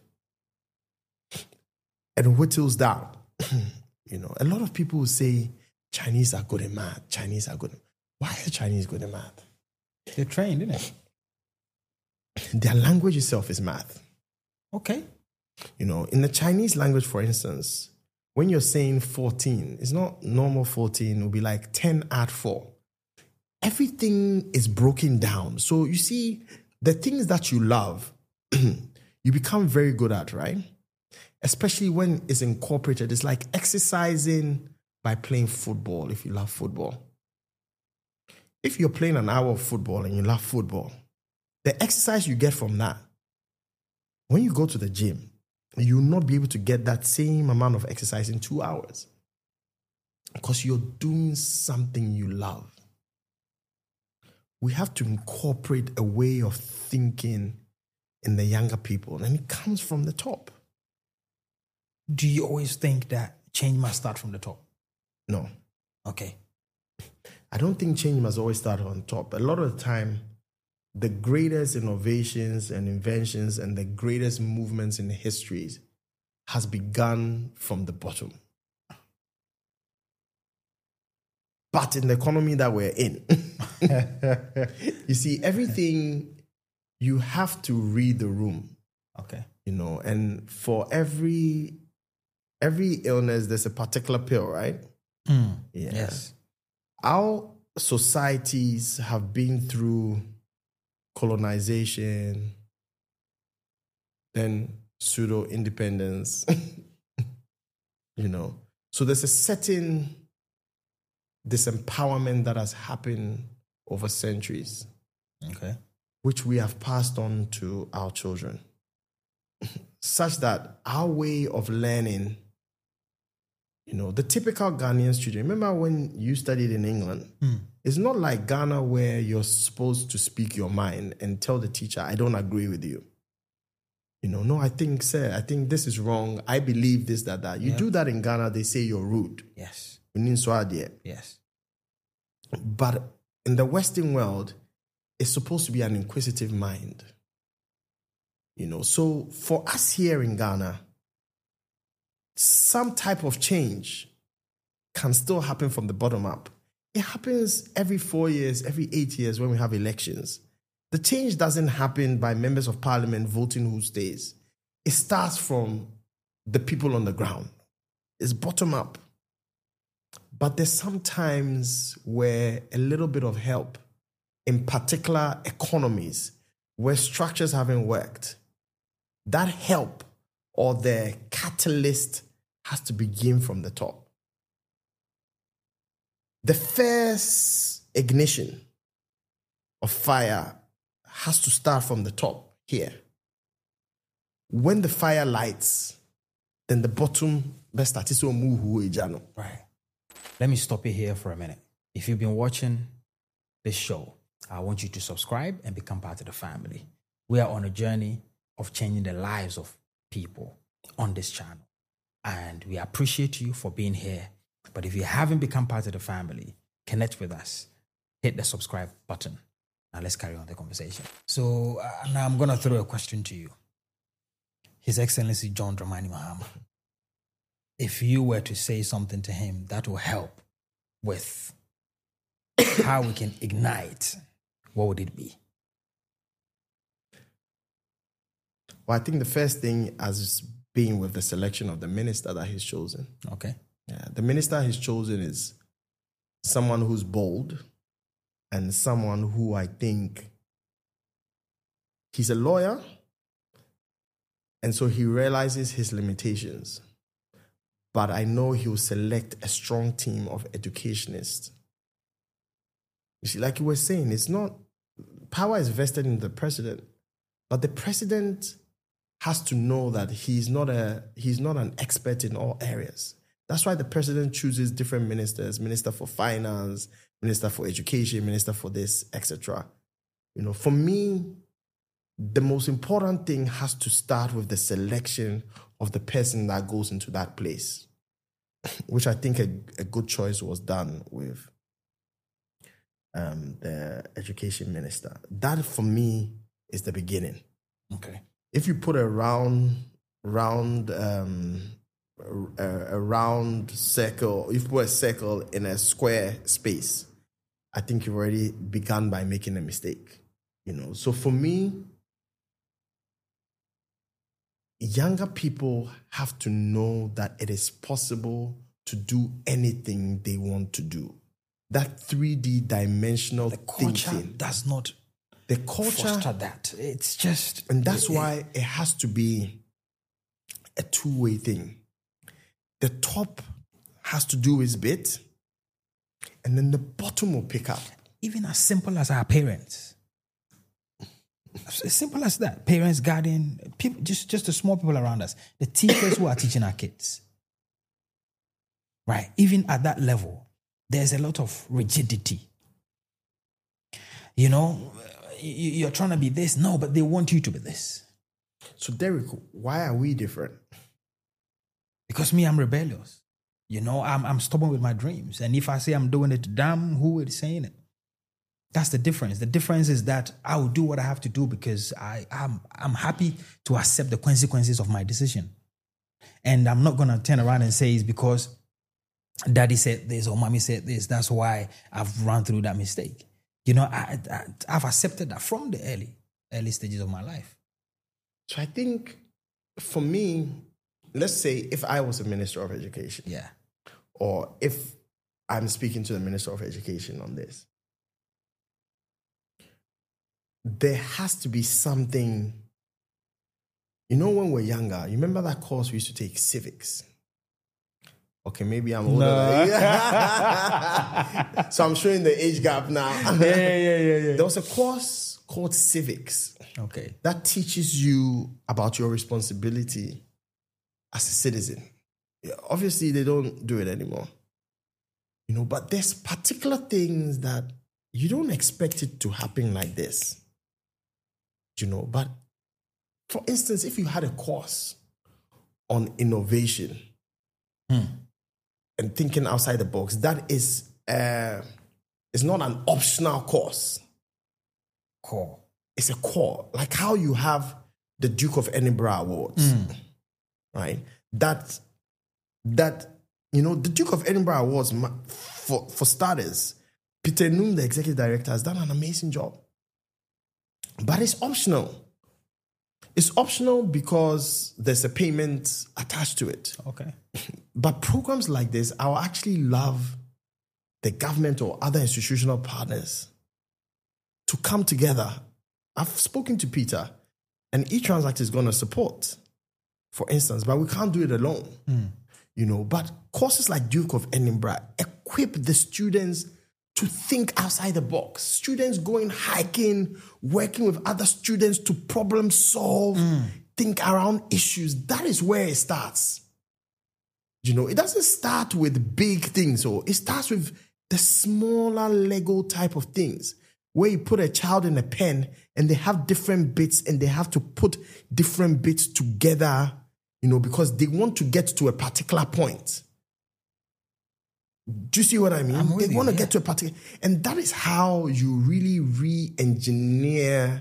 and whittles down. You know, a lot of people will say Chinese are good in math. Chinese are good. Why are Chinese good in math? They're trained, isn't it? Their language itself is math. Okay. You know, in the Chinese language, for instance, when you're saying fourteen, it's not normal fourteen. It will be like ten add four. Everything is broken down. So you see, the things that you love, you become very good at, right? Especially when it's incorporated. It's like exercising by playing football if you love football. If you're playing an hour of football and you love football, the exercise you get from that, when you go to the gym, you will not be able to get that same amount of exercise in two hours because you're doing something you love. We have to incorporate a way of thinking in the younger people, and it comes from the top. Do you always think that change must start from the top? No. Okay. I don't think change must always start on top. A lot of the time, the greatest innovations and inventions and the greatest movements in history has begun from the bottom. But in the economy that we're in, you see, everything, you have to read the room. Okay. You know, and for every every illness, there's a particular pill, right? Mm. Yeah. Yes. Our societies have been through colonization, then pseudo-independence, you know. So there's a certain disempowerment that has happened over centuries, okay, which we have passed on to our children, such that our way of learning, you know, the typical Ghanaian student, remember when you studied in England, mm. it's not like Ghana where you're supposed to speak your mind and tell the teacher, I don't agree with you. You know, no, I think, sir, I think this is wrong. I believe this, that, that. You yep. do that in Ghana, they say you're rude. Yes. Yes. But in the Western world, it's supposed to be an inquisitive mind. You know, so for us here in Ghana, some type of change can still happen from the bottom up. It happens every four years, every eight years when we have elections. The change doesn't happen by members of parliament voting who stays. It starts from the people on the ground. It's bottom up. But there's sometimes where a little bit of help in particular economies where structures haven't worked, that help or the catalyst has to begin from the top. The first ignition of fire has to start from the top here. When the fire lights, then the bottom best start to move. Right. Let me stop you here for a minute. If you've been watching this show, I want you to subscribe and become part of the family. We are on a journey of changing the lives of people on this channel. And we appreciate you for being here. But if you haven't become part of the family, connect with us. Hit the subscribe button. Now let's carry on the conversation. So uh, now I'm going to throw a question to you. His Excellency John Dramani Mahama. If you were to say something to him that will help with how we can ignite, what would it be? Well, I think the first thing as being with the selection of the minister that he's chosen. Okay. Yeah, the minister he's chosen is someone who's bold and someone who I think he's a lawyer, and so he realizes his limitations. But I know he will select a strong team of educationists. You see, like you were saying, it's not, power is vested in the president, but the president has to know that he's not a he's not an expert in all areas. That's why the president chooses different ministers, minister for finance, minister for education, minister for this, et cetera. You know, for me, the most important thing has to start with the selection of the person that goes into that place, which I think a, a good choice was done with um, the education minister. That, for me, is the beginning. Okay. If you put a round, round, um, a, a round circle, if you put a circle in a square space, I think you've already begun by making a mistake. You know, so for me, younger people have to know that it is possible to do anything they want to do. That three D dimensional The culture thinking. does not The culture, foster that. It's just... and that's it- why it has to be a two-way thing. The top has to do its bit, and then the bottom will pick up. Even as simple as our parents. As simple as that. Parents, guardian, people, just, just the small people around us. The teachers who are teaching our kids. Right? Even at that level, there's a lot of rigidity. You know, you- you're trying to be this. No, but they want you to be this. So, Derek, why are we different? Because me, I'm rebellious. You know, I'm, I'm stubborn with my dreams. And if I say I'm doing it, damn, who is saying it? That's the difference. The difference is that I will do what I have to do because I, I'm, I'm happy to accept the consequences of my decision. And I'm not going to turn around and say it's because daddy said this or mommy said this. That's why I've run through that mistake. You know, I, I, I've accepted that from the early, early stages of my life. So, I think for me, let's say if I was a minister of education, Yeah. or if I'm speaking to the minister of education on this, there has to be something. You know, when we're younger, you remember that course we used to take, civics? Okay, maybe I'm older. No. Than so I'm showing the age gap now. Yeah, yeah, yeah, yeah. There was a course called civics Okay. that teaches you about your responsibility as a citizen. Yeah, obviously, they don't do it anymore. You know, but there's particular things that you don't expect it to happen like this. You know, but for instance, if you had a course on innovation Hmm. and thinking outside the box, that is uh, is not an optional course. Core. It's a core, like how you have the Duke of Edinburgh Awards, right? That that you know, the Duke of Edinburgh Awards, ma- for for starters, Peter Noom, the executive director, has done an amazing job. But it's optional. It's optional because there's a payment attached to it. Okay. But programs like this, I will actually love the government or other institutional partners to come together. I've spoken to Peter, and eTransact is going to support, for instance, but we can't do it alone. Mm. You know, but courses like Duke of Edinburgh equip the students to think outside the box. Students going hiking, working with other students to problem solve, mm. think around issues. That is where it starts. You know, it doesn't start with big things, or it starts with the smaller Lego type of things, where you put a child in a pen and they have different bits and they have to put different bits together, you know, because they want to get to a particular point. Do you see what I mean? I'm with They you, want to yeah. get to a particular, and that is how you really re-engineer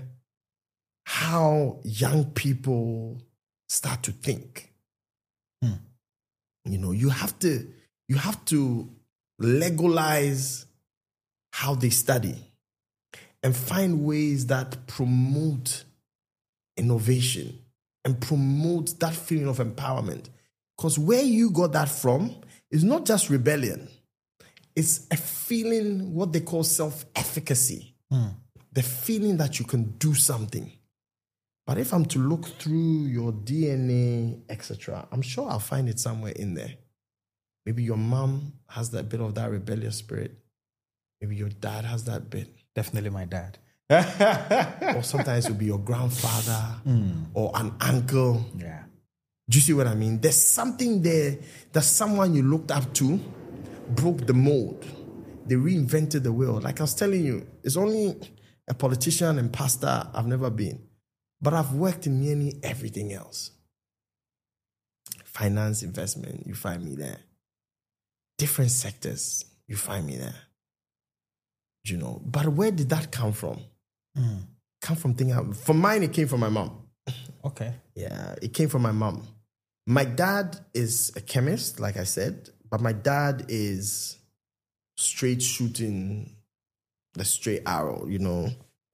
how young people start to think. Hmm. You know, you have to you have to legalize how they study and find ways that promote innovation and promote that feeling of empowerment. Because where you got that from is not just rebellion. It's a feeling, what they call self-efficacy. Mm. The feeling that you can do something. But if I'm to look through your D N A, et cetera, I'm sure I'll find it somewhere in there. Maybe your mom has that bit of that rebellious spirit. Maybe your dad has that bit. Definitely my dad. Or sometimes it'll be your grandfather mm. or an uncle. Yeah. Do you see what I mean? There's something there that someone you looked up to broke the mold. They reinvented the wheel. Like I was telling you, it's only a politician and pastor I've never been. But I've worked in nearly everything else. Finance, investment, you find me there. Different sectors, you find me there. You know, but where did that come from? Mm. Come from thinking. For mine, it came from my mom. Okay. Yeah, it came from my mom. My dad is a chemist, like I said, but my dad is straight shooting the straight arrow, you know.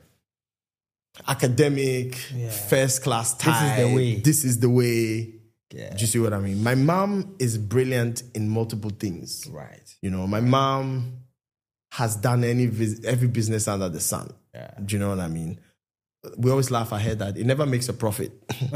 Academic, yeah. First class type. This is the way. This is the way. Yeah. Do you see what I mean? My mom is brilliant in multiple things. Right. You know, my mom has done any every business under the sun. Yeah. Do you know what I mean? We always laugh ahead that it never makes a profit.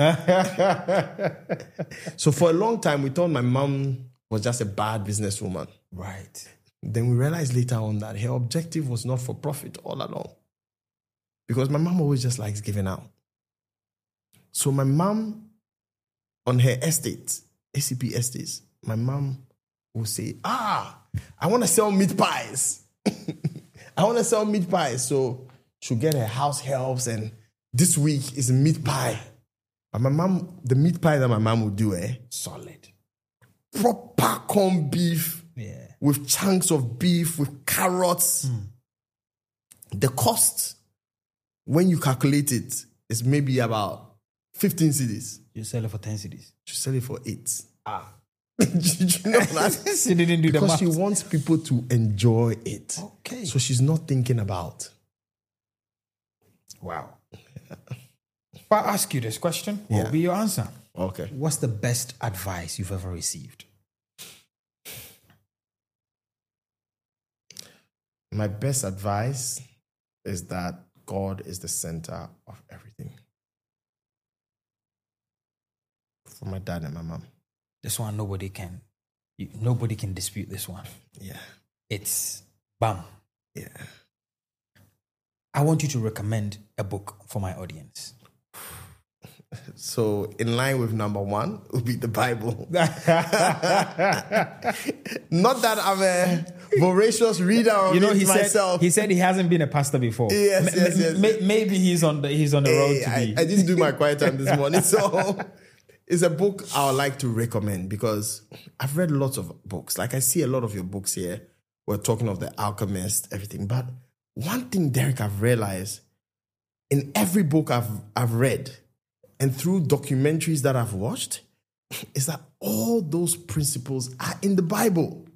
So for a long time, we thought my mom was just a bad businesswoman. Right. Then we realized later on that her objective was not for profit all along. Because my mom always just likes giving out. So my mom, on her estate, A C P estates, my mom will say, ah, I want to sell meat pies. I want to sell meat pies. So she'll get her house helps and this week is a meat pie. But my mom, the meat pie that my mom would do, eh? Solid. Proper corned beef. Yeah. With chunks of beef, with carrots. Mm. The cost, when you calculate it, is maybe about fifteen cedis. You sell it for ten cedis. You sell it for eight. Ah. You know that? She didn't do the Because math. she wants people to enjoy it. Okay. So she's not thinking about. Wow. If I ask you this question, what Yeah. will be your answer? Okay. What's the best advice you've ever received? My best advice is that God is the center of everything. For my dad and my mom. This one, nobody can, you, nobody can dispute this one. Yeah. It's bam. Yeah. I want you to recommend a book for my audience. So, in line with number one, would be the Bible. Not that I'm a voracious reader of you know, it he myself. Said, he said he hasn't been a pastor before. Yes, M- yes, yes. M- maybe he's on the he's on the road hey, to I, be. I didn't do my quiet time this morning, so it's a book I would like to recommend because I've read lots of books. Like I see a lot of your books here. We're talking of The Alchemist, everything. But one thing, Derek, I've realized in every book I've I've read and through documentaries that I've watched is that all those principles are in the Bible.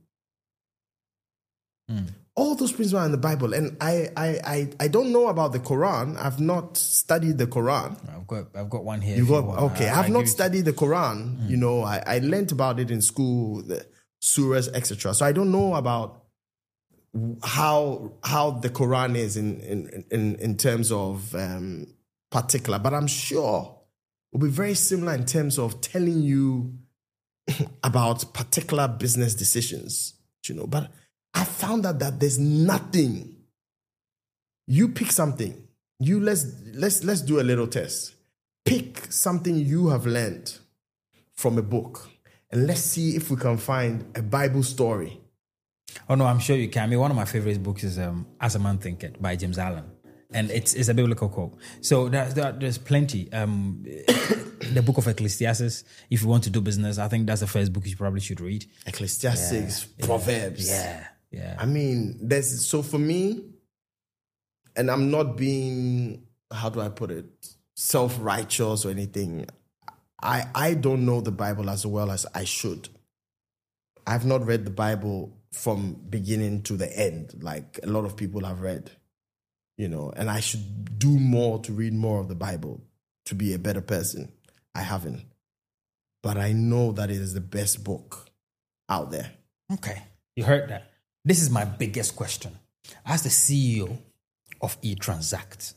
Mm. All those principles are in the Bible. And I, I I I don't know about the Quran. I've not studied the Quran. I've got I've got one here. You got you okay. I, I've I not studied the Quran. Mm. You know, I, I learned about it in school, the surahs, et cetera. So I don't know about how how the Quran is in in in, in terms of um, particular, but I'm sure it will be very similar in terms of telling you about particular business decisions. You know, but I found out that there's nothing. You pick something. You let's let's let's do a little test. Pick something you have learned from a book, and let's see if we can find a Bible story. Oh no, I'm sure you can. I mean, one of my favorite books is um, "As a Man Thinketh" by James Allen, and it's it's a biblical quote. So there's there, there's plenty. Um, the book of Ecclesiastes. If you want to do business, I think that's the first book you probably should read. Ecclesiastes, yeah, Proverbs. Yeah, yeah. I mean, there's so for me, and I'm not being, how do I put it, self-righteous or anything. I I don't know the Bible as well as I should. I've not read the Bible from beginning to the end, like a lot of people have read, you know, and I should do more to read more of the Bible to be a better person. I haven't. But I know that it is the best book out there. Okay. You heard that. This is my biggest question. As the C E O of eTransact,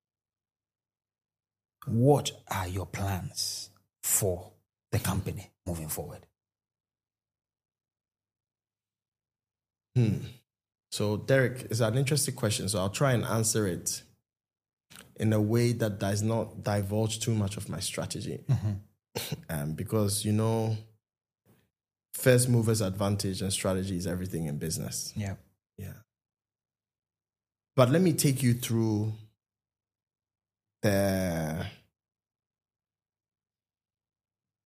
what are your plans for the company moving forward? Hmm. So, Derek, it's an interesting question. So I'll try and answer it in a way that does not divulge too much of my strategy. Mm-hmm. Um, because, you know, first mover's advantage and strategy is everything in business. Yeah. Yeah. But let me take you through the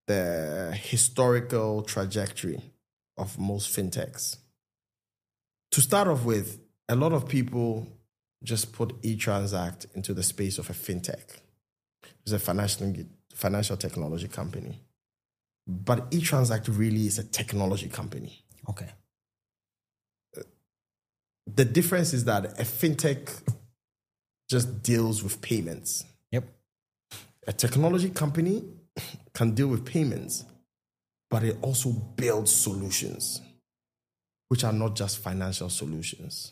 the historical trajectory of most fintechs. To start off with, a lot of people just put eTransact into the space of a fintech. It's a financial, financial technology company. But eTransact really is a technology company. Okay. The difference is that a fintech just deals with payments. Yep. A technology company can deal with payments, but it also builds solutions, which are not just financial solutions.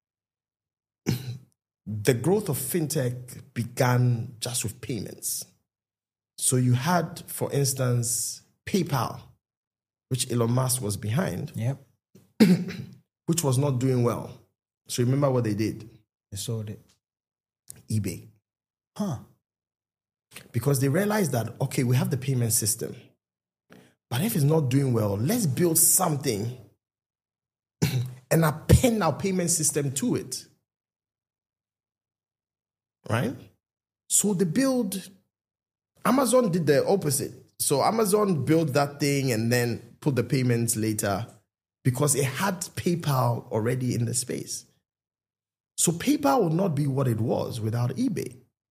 The growth of fintech began just with payments. So you had, for instance, PayPal, which Elon Musk was behind, Yep. which was not doing well. So remember what they did? They sold it. eBay. Huh. Because they realized that, okay, we have the payment system, but if it's not doing well, let's build something and append our payment system to it. Right? So they build, Amazon did the opposite. So Amazon built that thing and then put the payments later because it had PayPal already in the space. So PayPal would not be what it was without eBay.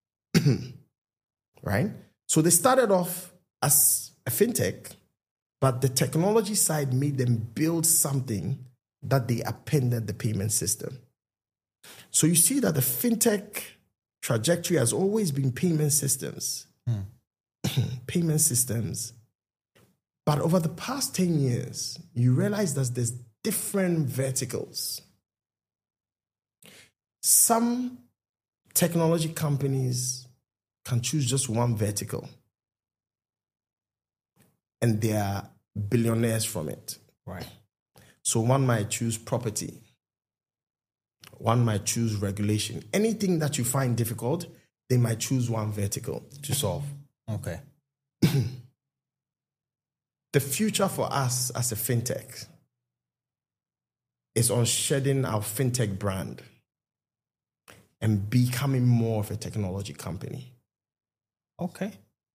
Right? So they started off as a fintech, but the technology side made them build something that they appended the payment system. So you see that the fintech trajectory has always been payment systems. Hmm. Payment systems. But over the past ten years, you realize that there's different verticals. Some technology companies can choose just one vertical, and they are billionaires from it. Right. So one might choose property. One might choose regulation. Anything that you find difficult, they might choose one vertical to solve. Okay. The future for us as a fintech is on shedding our fintech brand and becoming more of a technology company. Okay.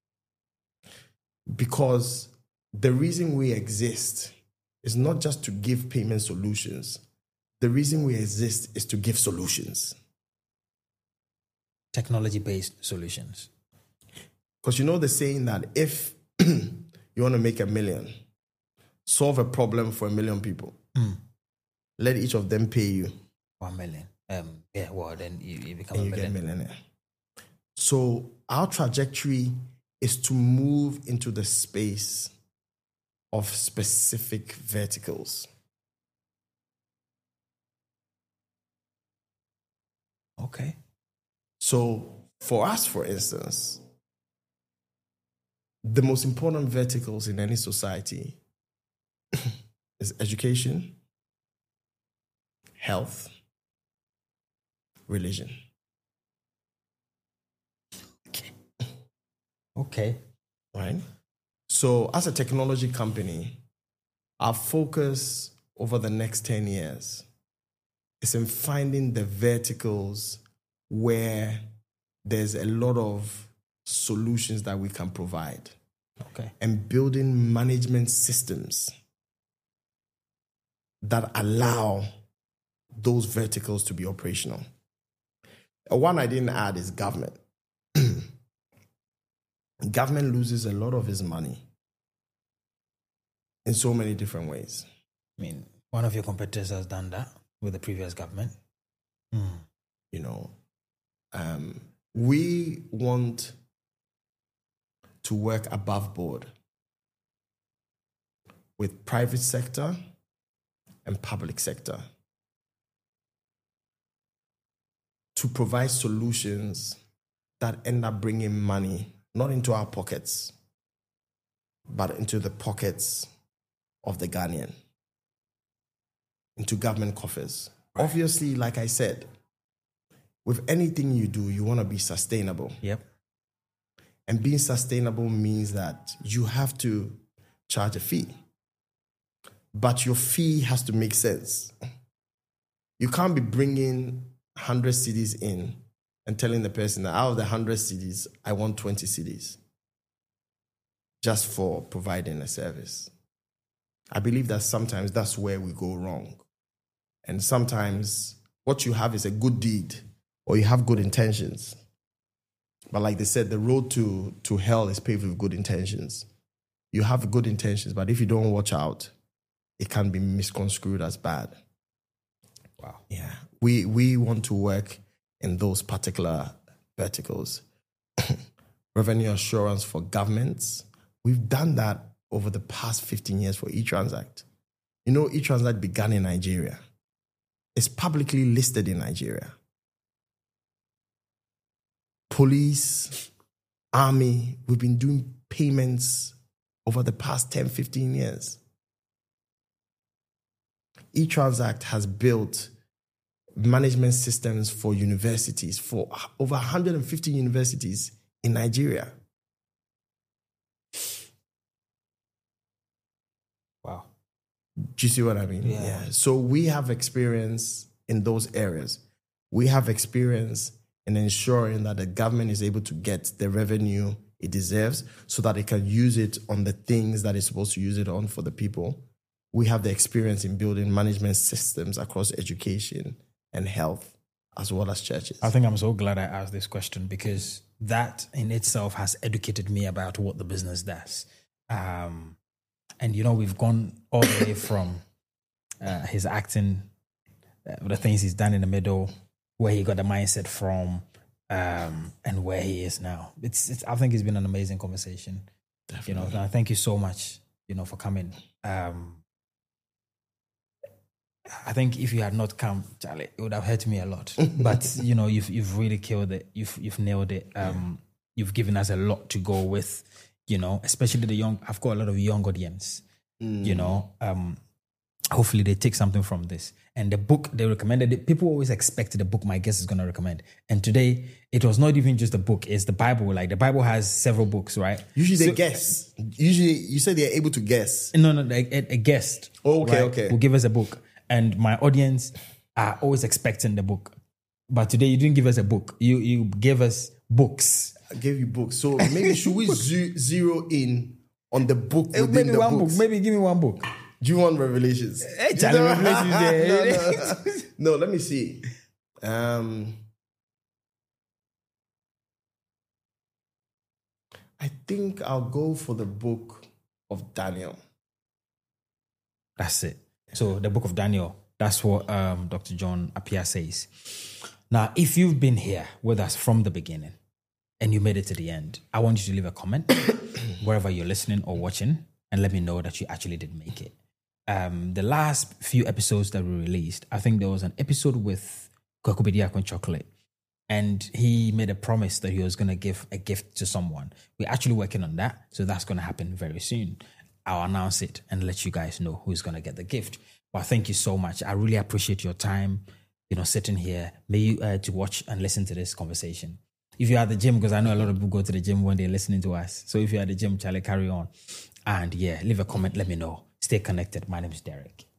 Because the reason we exist is not just to give payment solutions. The reason we exist is to give solutions. Technology-based solutions. Because you know the saying that if you want to make a million, solve a problem for a million people. Mm. Let each of them pay you. One million. Um, yeah, well, then you, you become and a you million. get millionaire. So our trajectory is to move into the space of specific verticals. Okay. So for us, for instance, the most important verticals in any society is education, health, religion. Okay. Okay. Right? So as a technology company, our focus over the next ten years is in finding the verticals where there's a lot of solutions that we can provide. Okay. And building management systems that allow those verticals to be operational. One I didn't add is government. Government loses a lot of its money in so many different ways. I mean, one of your competitors has done that with the previous government. Mm. You know, um, we want to work above board with private sector and public sector to provide solutions that end up bringing money not into our pockets, but into the pockets of the Ghanaian, into government coffers. Right. Obviously, like I said, with anything you do, you want to be sustainable. Yep. And being sustainable means that you have to charge a fee. But your fee has to make sense. You can't be bringing one hundred cedis in and telling the person that out of the one hundred cedis, I want twenty cedis. just for providing a service. I believe that sometimes that's where we go wrong. And sometimes what you have is a good deed or you have good intentions. But like they said, the road to, to hell is paved with good intentions. You have good intentions, but if you don't watch out, it can be misconstrued as bad. Wow. Yeah. We we want to work in those particular verticals. Revenue assurance for governments. We've done that over the past fifteen years for eTransact. You know, eTransact began in Nigeria. It's publicly listed in Nigeria. Police, army, we've been doing payments over the past ten, fifteen years. eTransact has built management systems for universities, for over one hundred fifty universities in Nigeria. Wow. Do you see what I mean? Yeah. yeah. So we have experience in those areas. We have experience in ensuring that the government is able to get the revenue it deserves so that it can use it on the things that it's supposed to use it on for the people. We have the experience in building management systems across education and health, as well as churches. I think I'm so glad I asked this question because that in itself has educated me about what the business does. Um, and, you know, we've gone all the way from uh, his acting, uh, the things he's done in the middle, where he got the mindset from, um, and where he is now. It's, it's, I think it's been an amazing conversation. Definitely. You know, and thank you so much, you know, for coming. Um, I think if you had not come, Charlie, it would have hurt me a lot. But you know, you've you've really killed it. You've you've nailed it. Um, yeah. You've given us a lot to go with. You know, especially the young. I've got a lot of young audience. Mm. You know, um, hopefully they take something from this. And the book they recommended it. People always expected the book my guest is going to recommend. And today it was not even just a book. It's the Bible. Like the Bible has several books, right? Usually so, they guess. Usually you said they're able to guess. No, no, a, a guest. Oh, okay, right, okay. will give us a book. And my audience are always expecting the book. But today you didn't give us a book. You you gave us books. I gave you books. So maybe should we zo- zero in on the book within maybe the one books? book. Maybe give me one book. Do you want Revelations? Hey, Charlie, Revelations there. no, no. no, let me see. Um, I think I'll go for the book of Daniel. That's it. So the book of Daniel, that's what um, Doctor John Appiah says. Now, if you've been here with us from the beginning and you made it to the end, I want you to leave a comment wherever you're listening or watching and let me know that you actually did make it. Um, the last few episodes that we released, I think there was an episode with Kwaku Bediakon Chocolate, and he made a promise that he was going to give a gift to someone. We're actually working on that, so that's going to happen very soon. I'll announce it and let you guys know who's going to get the gift. But thank you so much. I really appreciate your time, you know, sitting here. May you uh, to watch and listen to this conversation. If you're at the gym, because I know a lot of people go to the gym when they're listening to us. So if you're at the gym, Charlie, carry on. And yeah, leave a comment. Let me know. Stay connected. My name is Derek.